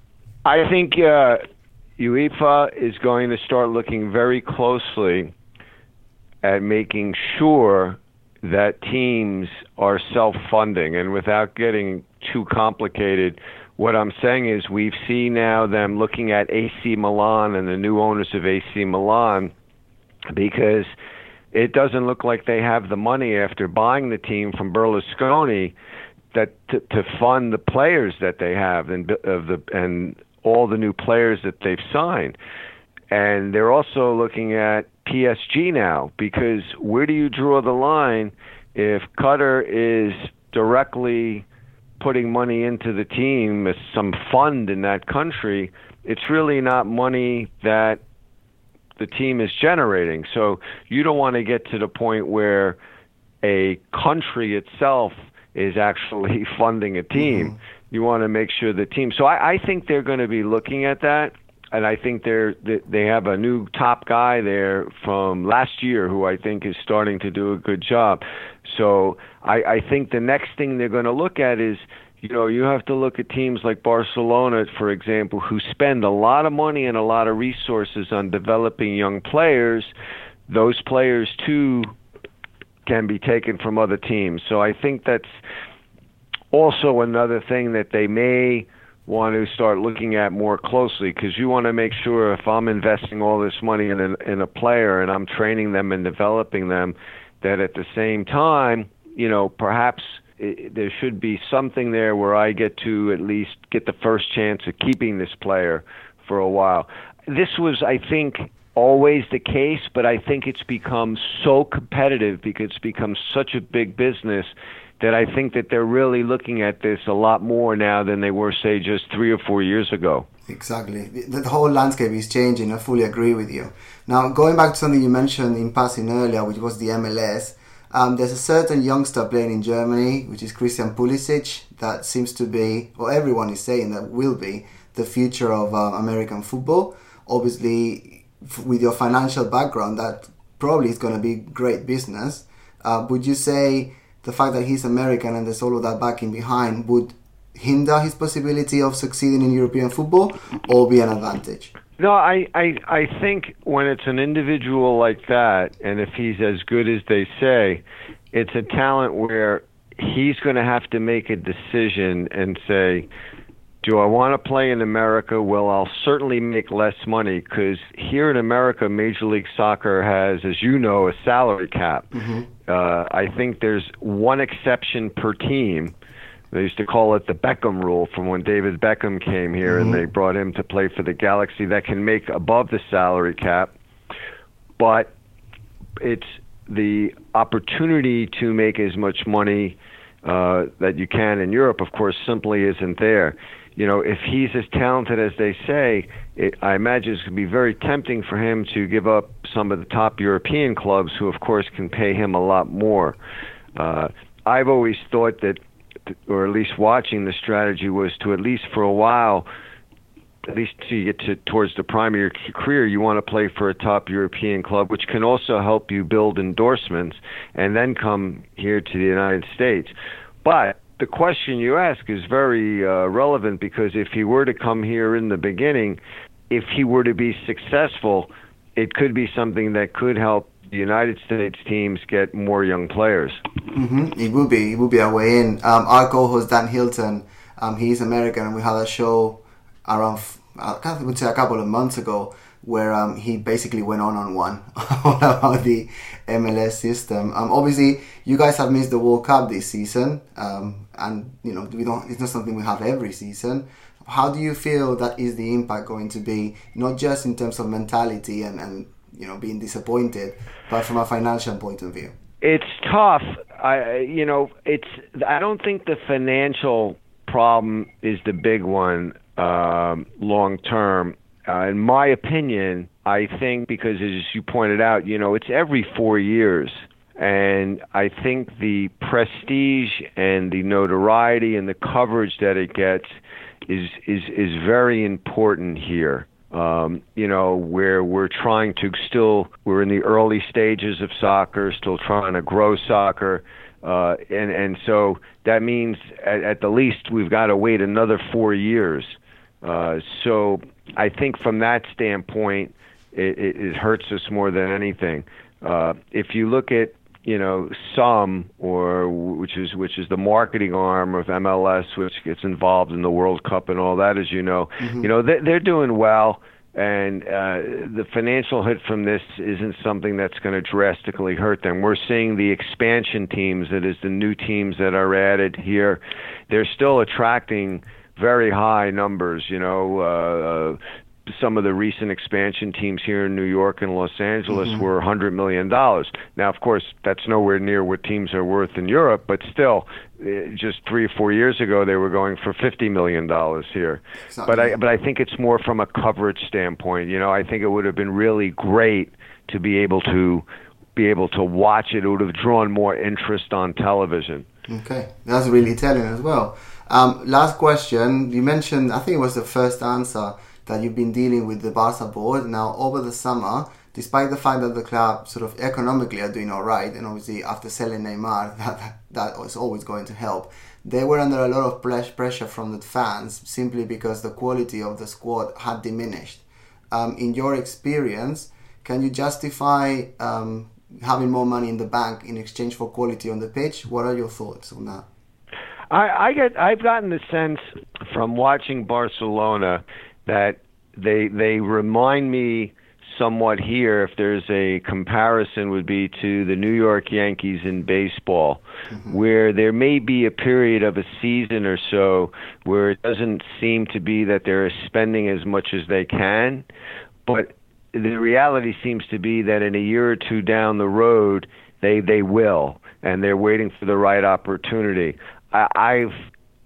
I think uh, UEFA is going to start looking very closely at making sure that teams are self-funding. And without getting too complicated, what I'm saying is we've seen now them looking at A C Milan and the new owners of A C Milan, because it doesn't look like they have the money after buying the team from Berlusconi that to, to fund the players that they have and of the and all the new players that they've signed. And they're also looking at P S G now, because where do you draw the line if Qatar is directly putting money into the team as some fund in that country? It's really not money that the team is generating. So you don't want to get to the point where a country itself is actually funding a team. Mm-hmm. You want to make sure the team. So I, I think they're going to be looking at that, and I think they're they have a new top guy there from last year who I think is starting to do a good job. So I, I think the next thing they're going to look at is, you know, you have to look at teams like Barcelona, for example, who spend a lot of money and a lot of resources on developing young players. Those players, too, can be taken from other teams. So I think that's also another thing that they may want to start looking at more closely, because you want to make sure if I'm investing all this money in a, in a player and I'm training them and developing them, that at the same time you know, perhaps it, there should be something there where I get to at least get the first chance of keeping this player for a while. This was, I think, always the case, but I think it's become so competitive because it's become such a big business that I think that they're really looking at this a lot more now than they were, say, just three or four years ago. Exactly. The, the whole landscape is changing. I fully agree with you. Now, going back to something you mentioned in passing earlier, which was the M L S, um, there's a certain youngster playing in Germany, which is Christian Pulisic, that seems to be, or everyone is saying that will be, the future of uh, American football. Obviously, f- with your financial background, that probably is going to be great business. Uh, would you say the fact that he's American and there's all of that backing behind would hinder his possibility of succeeding in European football or be an advantage? No, I, I, I think when it's an individual like that, and if he's as good as they say, it's a talent where he's going to have to make a decision and say, do I want to play in America? Well, I'll certainly make less money because here in America, Major League Soccer has, as you know, a salary cap. Mm-hmm. Uh, I think there's one exception per team. They used to call it the Beckham rule from when David Beckham came here, mm-hmm. and they brought him to play for the Galaxy, that can make above the salary cap. But it's the opportunity to make as much money uh, that you can in Europe, of course, simply isn't there. You know, if he's as talented as they say, it, I imagine it's going to be very tempting for him to give up some of the top European clubs who, of course, can pay him a lot more. Uh, I've always thought that, or at least watching, the strategy was to at least for a while, at least till you get to, towards the prime of your career, you want to play for a top European club, which can also help you build endorsements and then come here to the United States. But the question you ask is very uh, relevant because if he were to come here in the beginning, if he were to be successful, it could be something that could help the United States teams get more young players. Mm-hmm. It would be. It would be a way in. Um, our co-host Dan Hilton, um, he's American, and we had a show around, I would say, a couple of months ago, where um, he basically went on on one about the M L S system. Um, obviously, you guys have missed the World Cup this season, um, and you know we don't. It's not something we have every season. How do you feel that is the impact going to be, not just in terms of mentality and, and you know being disappointed, but from a financial point of view? It's tough. I you know it's. I don't think the financial problem is the big one um, long term. Uh, in my opinion, I think because, as you pointed out, you know, it's every four years. And I think the prestige and the notoriety and the coverage that it gets is is, is very important here. Um, you know, where we're trying to still, we're in the early stages of soccer, still trying to grow soccer. Uh, and, and so that means at, at the least we've got to wait another four years. Uh, so I think from that standpoint, it, it, it hurts us more than anything. Uh, if you look at, you know, SUM, or which is which is the marketing arm of M L S, which gets involved in the World Cup and all that, as you know, mm-hmm. you know they, they're doing well, and uh, the financial hit from this isn't something that's going to drastically hurt them. We're seeing the expansion teams, that is the new teams that are added here, they're still attracting very high numbers. You know, uh, some of the recent expansion teams here in New York and Los Angeles mm-hmm. were one hundred million dollars. Now, of course, that's nowhere near what teams are worth in Europe, but still, just three or four years ago, they were going for fifty million dollars here. Exactly. But I, but I think it's more from a coverage standpoint. You know, I think it would have been really great to be able to be able to watch it. It would have drawn more interest on television. Okay, that's really telling as well. Um, last question. You mentioned, I think it was the first answer, that you've been dealing with the Barca board. Now, over the summer, despite the fact that the club sort of economically are doing all right, and obviously after selling Neymar, that, that was always going to help, they were under a lot of pressure from the fans simply because the quality of the squad had diminished. Um, in your experience, can you justify um, having more money in the bank in exchange for quality on the pitch? What are your thoughts on that? I, I get, I've gotten the sense from watching Barcelona that they they remind me somewhat here, if there's a comparison, would be to the New York Yankees in baseball, mm-hmm. where there may be a period of a season or so where it doesn't seem to be that they're spending as much as they can, but the reality seems to be that in a year or two down the road, they, they will, and they're waiting for the right opportunity. I, I've,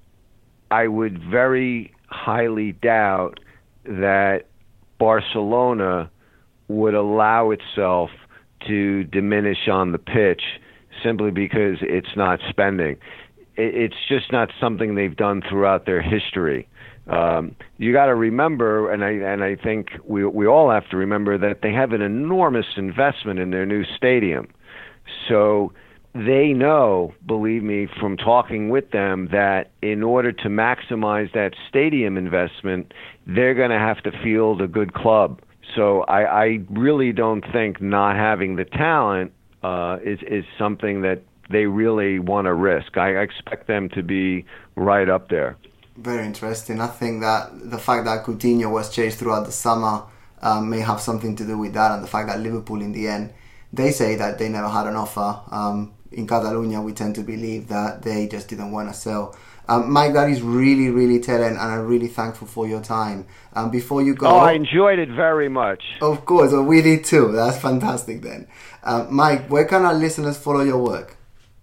I would very highly doubt that Barcelona would allow itself to diminish on the pitch simply because it's not spending. It's just not something they've done throughout their history. Um, you got to remember, and I and I think we we all have to remember that they have an enormous investment in their new stadium. So they know, believe me, from talking with them, that in order to maximize that stadium investment, they're going to have to field a good club. So I, I really don't think not having the talent uh, is, is something that they really want to risk. I expect them to be right up there. Very interesting. I think that the fact that Coutinho was chased throughout the summer um, may have something to do with that, and the fact that Liverpool in the end, they say that they never had an offer. Um, in Catalonia, we tend to believe that they just didn't want to sell. Um, Mike, that is really, really telling, and I'm really thankful for your time. Um, before you go... Oh, I enjoyed it very much. Of course, well, we did too. That's fantastic then. Um, Mike, where can our listeners follow your work?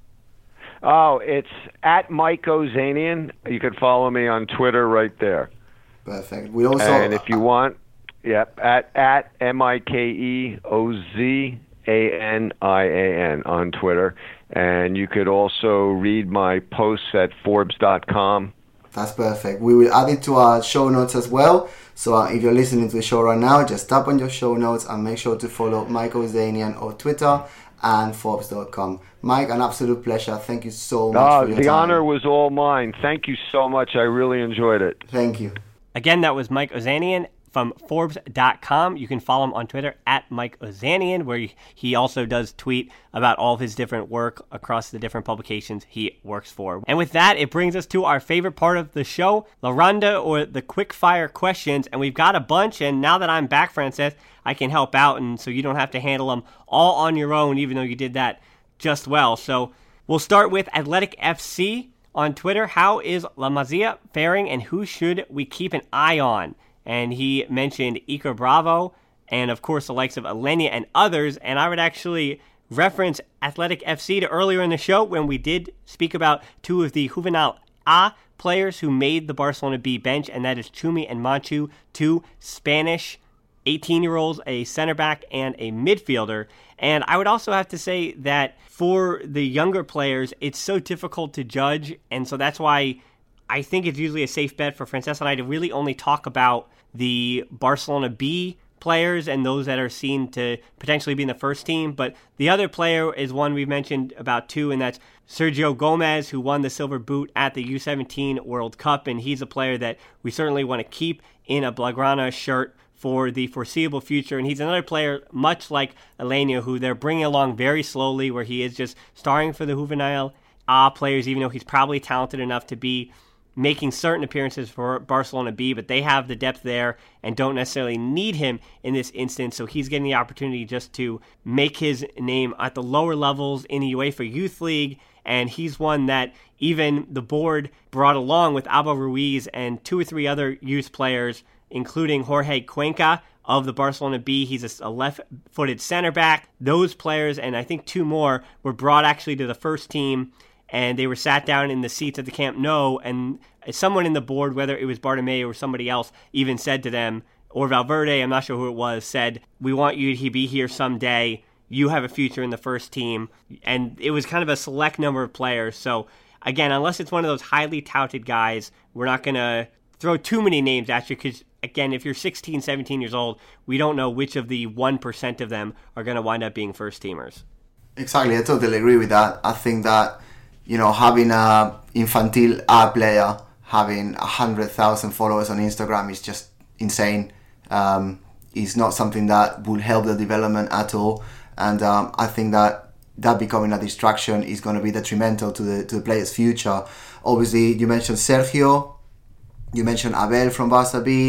Oh, it's at Mike Ozanian. You can follow me on Twitter right there. Perfect. We also... And if you want, yep, at, at M I K E O Z A N I A N on Twitter. And you could also read my posts at Forbes dot com. That's perfect. We will add it to our show notes as well. So uh, if you're listening to the show right now, just tap on your show notes and make sure to follow Mike Ozanian on Twitter and Forbes dot com. Mike, an absolute pleasure. Thank you so much oh, for your the time. honor was all mine. Thank you so much. I really enjoyed it. Thank you. Again, that was Mike Ozanian from Forbes dot com. You can follow him on Twitter at Mike Ozanian, where he also does tweet about all of his different work across the different publications he works for. And with that, it brings us to our favorite part of the show, La Ronda, or the quick fire questions. And we've got a bunch, and now that I'm back, Frances, I can help out, and so you don't have to handle them all on your own, even though you did that just well. So we'll start with Athletic F C on Twitter. How is La Masia faring, and who should we keep an eye on? And he mentioned Iker Bravo and, of course, the likes of Alenia and others. And I would actually reference Athletic F C to earlier in the show when we did speak about two of the Juvenal A players who made the Barcelona B bench, and that is Chumi and Manchu, two Spanish eighteen-year-olds, a center back and a midfielder. And I would also have to say that for the younger players, it's so difficult to judge, and so that's why I think it's usually a safe bet for Frances and I to really only talk about the Barcelona B players and those that are seen to potentially be in the first team. But the other player is one we've mentioned about too, and that's Sergio Gomez, who won the silver boot at the U seventeen World Cup, and he's a player that we certainly want to keep in a Blaugrana shirt for the foreseeable future. And he's another player, much like Alenia, who they're bringing along very slowly, where he is just starring for the Juvenil A players, even though he's probably talented enough to be making certain appearances for Barcelona B, but they have the depth there and don't necessarily need him in this instance, so he's getting the opportunity just to make his name at the lower levels in the UEFA Youth League, and he's one that even the board brought along with Alba Ruiz and two or three other youth players, including Jorge Cuenca of the Barcelona B. He's a left-footed center back. Those players, and I think two more, were brought actually to the first team, and they were sat down in the seats at the Camp Nou, and someone in the board, whether it was Bartomeu or somebody else, even said to them, or Valverde, I'm not sure who it was, said, we want you to be here someday. You have a future in the first team. And it was kind of a select number of players. So, again, unless it's one of those highly touted guys, we're not going to throw too many names at you because, again, if you're sixteen, seventeen years old, we don't know which of the one percent of them are going to wind up being first-teamers. Exactly, I totally agree with that. I think that, you know, having a Infantil A player, having one hundred thousand followers on Instagram is just insane. Um, it's not something that will help the development at all. And um, I think that that becoming a distraction is going to be detrimental to the to the player's future. Obviously, you mentioned Sergio, you mentioned Abel from Barça B,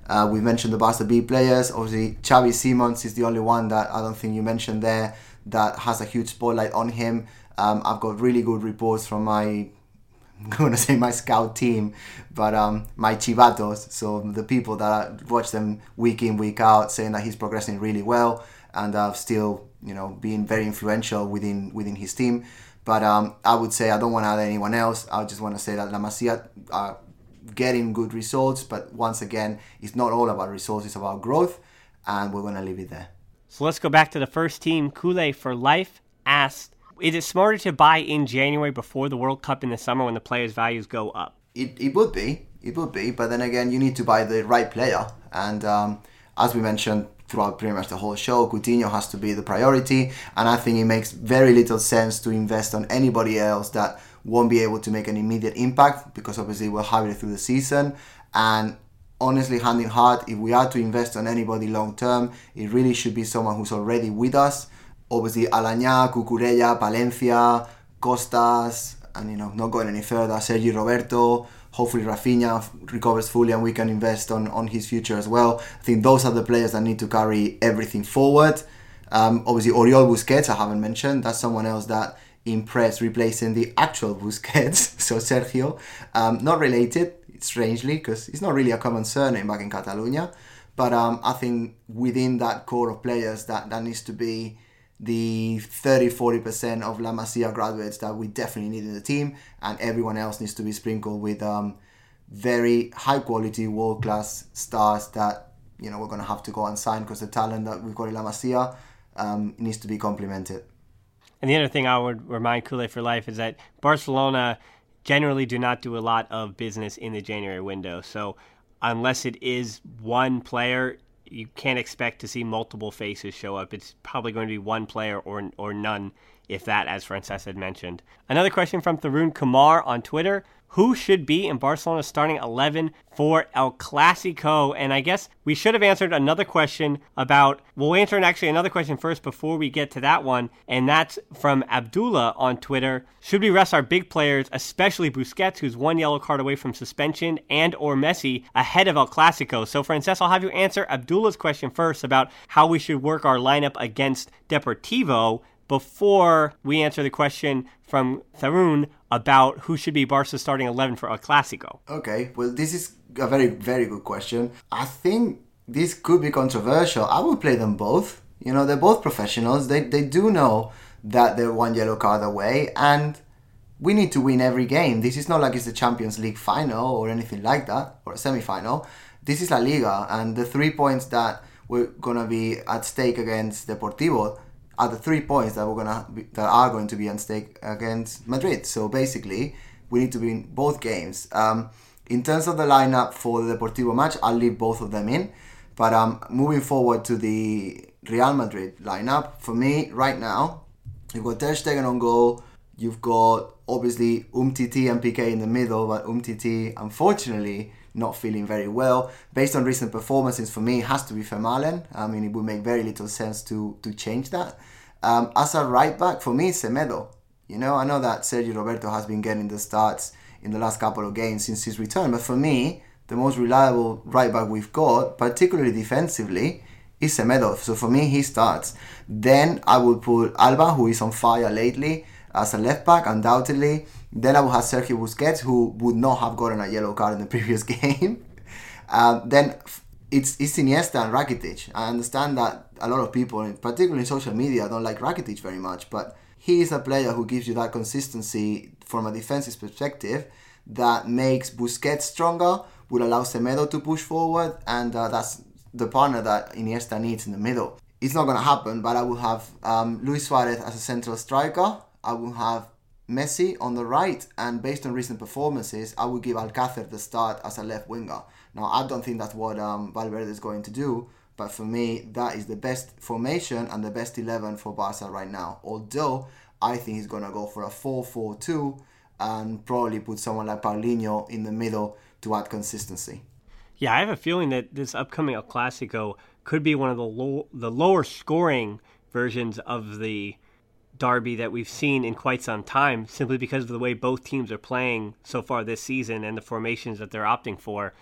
Uh, we mentioned the Barca B players. Obviously, Xavi Simons is the only one that I don't think you mentioned there that has a huge spotlight on him. Um, I've got really good reports from my, I'm going to say my scout team, but um, my chivatos, so the people that I watch them week in, week out, saying that he's progressing really well and uh, still, you know, being very influential within within his team. But um, I would say I don't want to add anyone else. I just want to say that La Masia are getting good results, but once again, it's not all about results, it's about growth, and we're going to leave it there. So let's go back to the first team. Kule for Life asked, is it smarter to buy in January before the World Cup in the summer when the players' values go up? It it would be. It would be. But then again, you need to buy the right player. And um, as we mentioned throughout pretty much the whole show, Coutinho has to be the priority. And I think it makes very little sense to invest on anybody else that won't be able to make an immediate impact, because obviously we'll have it through the season. And honestly, hand in heart, if we are to invest on anybody long term, it really should be someone who's already with us. Obviously, Alañá, Cucurella, Palencia, Costas, and you know, not going any further, Sergi Roberto. Hopefully, Rafinha recovers fully and we can invest on, on his future as well. I think those are the players that need to carry everything forward. Um, obviously, Oriol Busquets, I haven't mentioned. That's someone else that impressed, replacing the actual Busquets. So Sergio, um, not related, strangely, because it's not really a common surname back in Catalonia. But um, I think within that core of players, that, that needs to be the thirty to forty percent of La Masia graduates that we definitely need in the team, and everyone else needs to be sprinkled with um, very high quality, world class stars that, you know, we're going to have to go and sign, because the talent that we've got in La Masia um, needs to be complemented. And the other thing I would remind Kule for Life is that Barcelona generally do not do a lot of business in the January window. So unless it is one player, you can't expect to see multiple faces show up. It's probably going to be one player or or none, if that, as Francesc had mentioned. Another question from Tharun Kumar on Twitter. Who should be in Barcelona's starting eleven for El Clasico? And I guess we should have answered another question about, we'll answer actually another question first before we get to that one, and that's from Abdullah on Twitter. Should we rest our big players, especially Busquets, who's one yellow card away from suspension, and or Messi, ahead of El Clasico? So Francesc, I'll have you answer Abdullah's question first about how we should work our lineup against Deportivo before we answer the question from Tharun about who should be Barca's starting eleven for El Clasico. Okay, well, this is a very, very good question. I think this could be controversial. I would play them both. You know, they're both professionals. They they do know that they're one yellow card away, and we need to win every game. This is not like it's the Champions League final or anything like that, or a semi-final. This is La Liga, and the three points that we're going to be at stake against Deportivo are the three points that we're gonna be, that are going to be at stake against Madrid. So basically, we need to win both games. Um, in terms of the lineup for the Deportivo match, I'll leave both of them in. But um, moving forward to the Real Madrid lineup, for me right now, you've got Ter Stegen on goal. You've got obviously Umtiti and Piqué in the middle, but Umtiti, unfortunately, not feeling very well. Based on recent performances, for me, it has to be Vermaelen. I mean, it would make very little sense to to change that. Um, as a right back, for me, Semedo. You know, I know that Sergi Roberto has been getting the starts in the last couple of games since his return, but for me, the most reliable right back we've got, particularly defensively, is Semedo. So for me, he starts. Then I would put Alba, who is on fire lately, as a left back, undoubtedly. Then I would have Sergio Busquets, who would not have gotten a yellow card in the previous game. um, then it's, it's Iniesta and Rakitic. I understand that a lot of people, particularly in social media, don't like Rakitic very much, but he is a player who gives you that consistency from a defensive perspective that makes Busquets stronger, would allow Semedo to push forward, and uh, that's the partner that Iniesta needs in the middle. It's not going to happen, but I will have um, Luis Suarez as a central striker. I will have Messi on the right, and based on recent performances, I would give Alcácer the start as a left winger. Now, I don't think that's what um, Valverde is going to do, but for me, that is the best formation and the best eleven for Barca right now. Although, I think he's going to go for a four four two and probably put someone like Paulinho in the middle to add consistency. Yeah, I have a feeling that this upcoming El Clasico could be one of the low, the lower scoring versions of the derby that we've seen in quite some time, simply because of the way both teams are playing so far this season and the formations that they're opting for.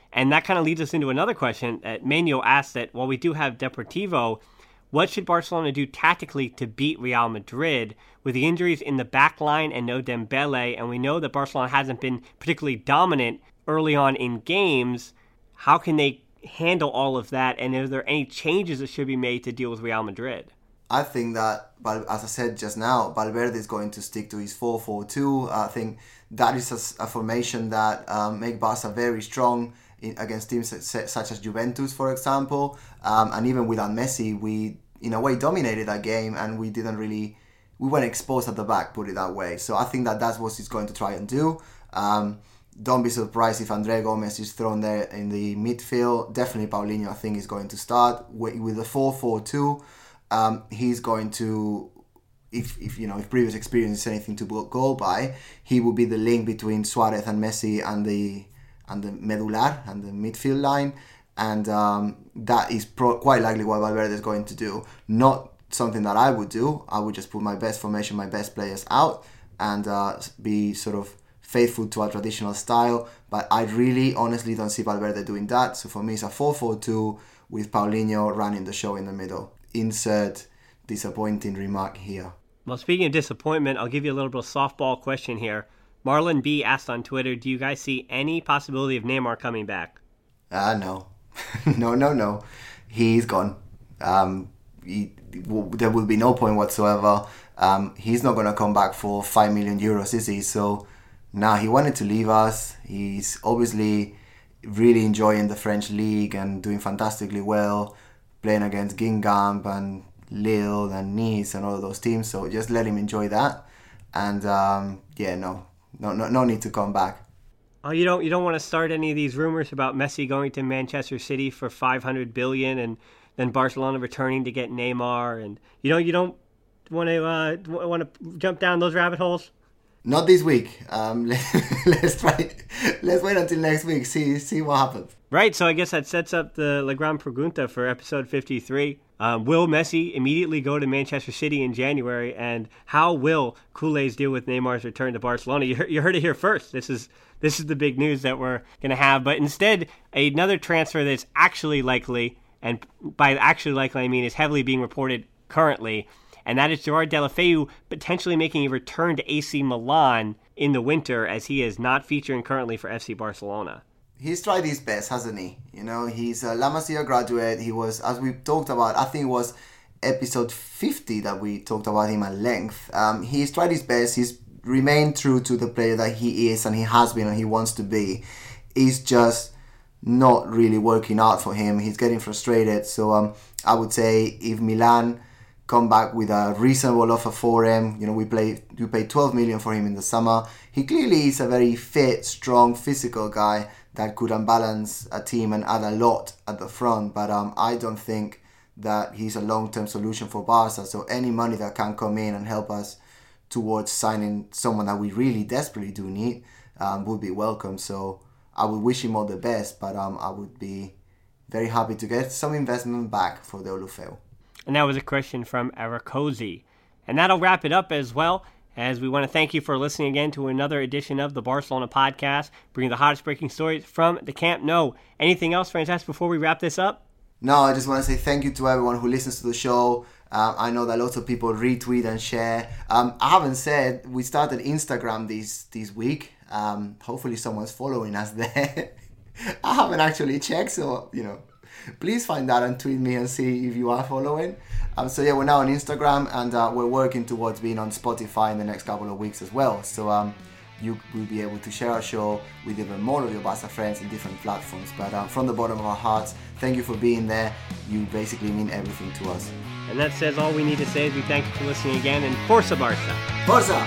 And that kind of leads us into another question. Uh, Manuel asked that while we do have Deportivo, what should Barcelona do tactically to beat Real Madrid? With the injuries in the back line and no Dembele, and we know that Barcelona hasn't been particularly dominant early on in games, how can they handle all of that? And are there any changes that should be made to deal with Real Madrid? I think that, as I said just now, Valverde is going to stick to his four four two. I think that is a, a formation that um, make Barca very strong in, against teams such as Juventus, for example. Um, and even without Messi, we, in a way, dominated that game, and we didn't really, we weren't exposed at the back, put it that way. So I think that that's what he's going to try and do. Um, don't be surprised if André Gomez is thrown there in the midfield. Definitely Paulinho, I think, is going to start with, with the four four two. Um, he's going to, if, if you know, if previous experience is anything to go by, he will be the link between Suarez and Messi and the and the medular and the midfield line, and um, that is pro- quite likely what Valverde is going to do. Not something that I would do. I would just put my best formation, my best players out, and uh, be sort of faithful to our traditional style. But I really, honestly, don't see Valverde doing that. So for me, it's a four four two with Paulinho running the show in the middle. Insert disappointing remark here. Well, speaking of disappointment, I'll give you a little bit of softball question here. Marlon B asked on Twitter, do you guys see any possibility of Neymar coming back? Ah, uh, no. no, no, no. He's gone. Um, he, there will be no point whatsoever. Um, he's not going to come back for five million euros, is he? So, nah, he wanted to leave us. He's obviously really enjoying the French league and doing fantastically well, playing against Guingamp and Lille and Nice and all of those teams. So just let him enjoy that. And um, yeah, no, no, no, no need to come back. Oh, you don't, you don't want to start any of these rumors about Messi going to Manchester City for five hundred billion and then Barcelona returning to get Neymar, and you know, you don't want to uh, want to jump down those rabbit holes. Not this week. Um, let's try. Let's wait until next week. See see what happens. Right. So I guess that sets up the La Gran Pregunta for episode fifty-three. Um, will Messi immediately go to Manchester City in January? And how will culés deal with Neymar's return to Barcelona? You heard, you heard it here first. This is this is the big news that we're going to have. But instead, another transfer that's actually likely, and by actually likely I mean is heavily being reported currently, and that is Gerard Deulofeu potentially making a return to A C Milan in the winter, as he is not featuring currently for F C Barcelona. He's tried his best, hasn't he? You know, he's a La Masia graduate. He was, as we talked about, I think it was episode fifty that we talked about him at length. Um, he's tried his best. He's remained true to the player that he is and he has been and he wants to be. He's just not really working out for him. He's getting frustrated. So um, I would say if Milan come back with a reasonable offer for him, you know, we play we paid twelve million for him in the summer. He clearly is a very fit, strong, physical guy that could unbalance a team and add a lot at the front. But um, I don't think that he's a long-term solution for Barca. So any money that can come in and help us towards signing someone that we really desperately do need um, would be welcome. So I would wish him all the best, but um, I would be very happy to get some investment back for Deulofeu. And that was a question from Arakosi. And that'll wrap it up as well, as we want to thank you for listening again to another edition of the Barcelona Podcast, bringing the hottest breaking stories from the Camp Nou. Anything else, Francesc, before we wrap this up? No, I just want to say thank you to everyone who listens to the show. Um, I know that lots of people retweet and share. Um, I haven't said, we started Instagram this, this week. Um, hopefully someone's following us there. I haven't actually checked, so, you know, please find that and tweet me and see if you are following. Um, so yeah, we're now on Instagram, and uh, we're working towards being on Spotify in the next couple of weeks as well. So um, you will be able to share our show with even more of your Barca friends in different platforms. But um, from the bottom of our hearts, thank you for being there. You basically mean everything to us. And that says all we need to say is we thank you for listening again, and Forza Barca. Forza!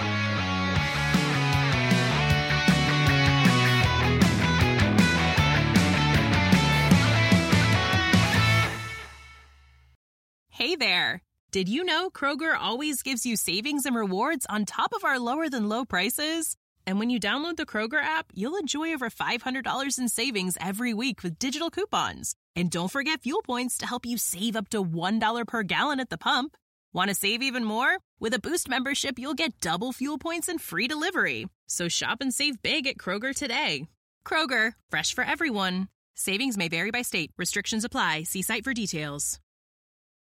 Hey there! Did you know Kroger always gives you savings and rewards on top of our lower-than-low prices? And when you download the Kroger app, you'll enjoy over five hundred dollars in savings every week with digital coupons. And don't forget fuel points to help you save up to one dollar per gallon at the pump. Want to save even more? With a Boost membership, you'll get double fuel points and free delivery. So shop and save big at Kroger today. Kroger, fresh for everyone. Savings may vary by state. Restrictions apply. See site for details.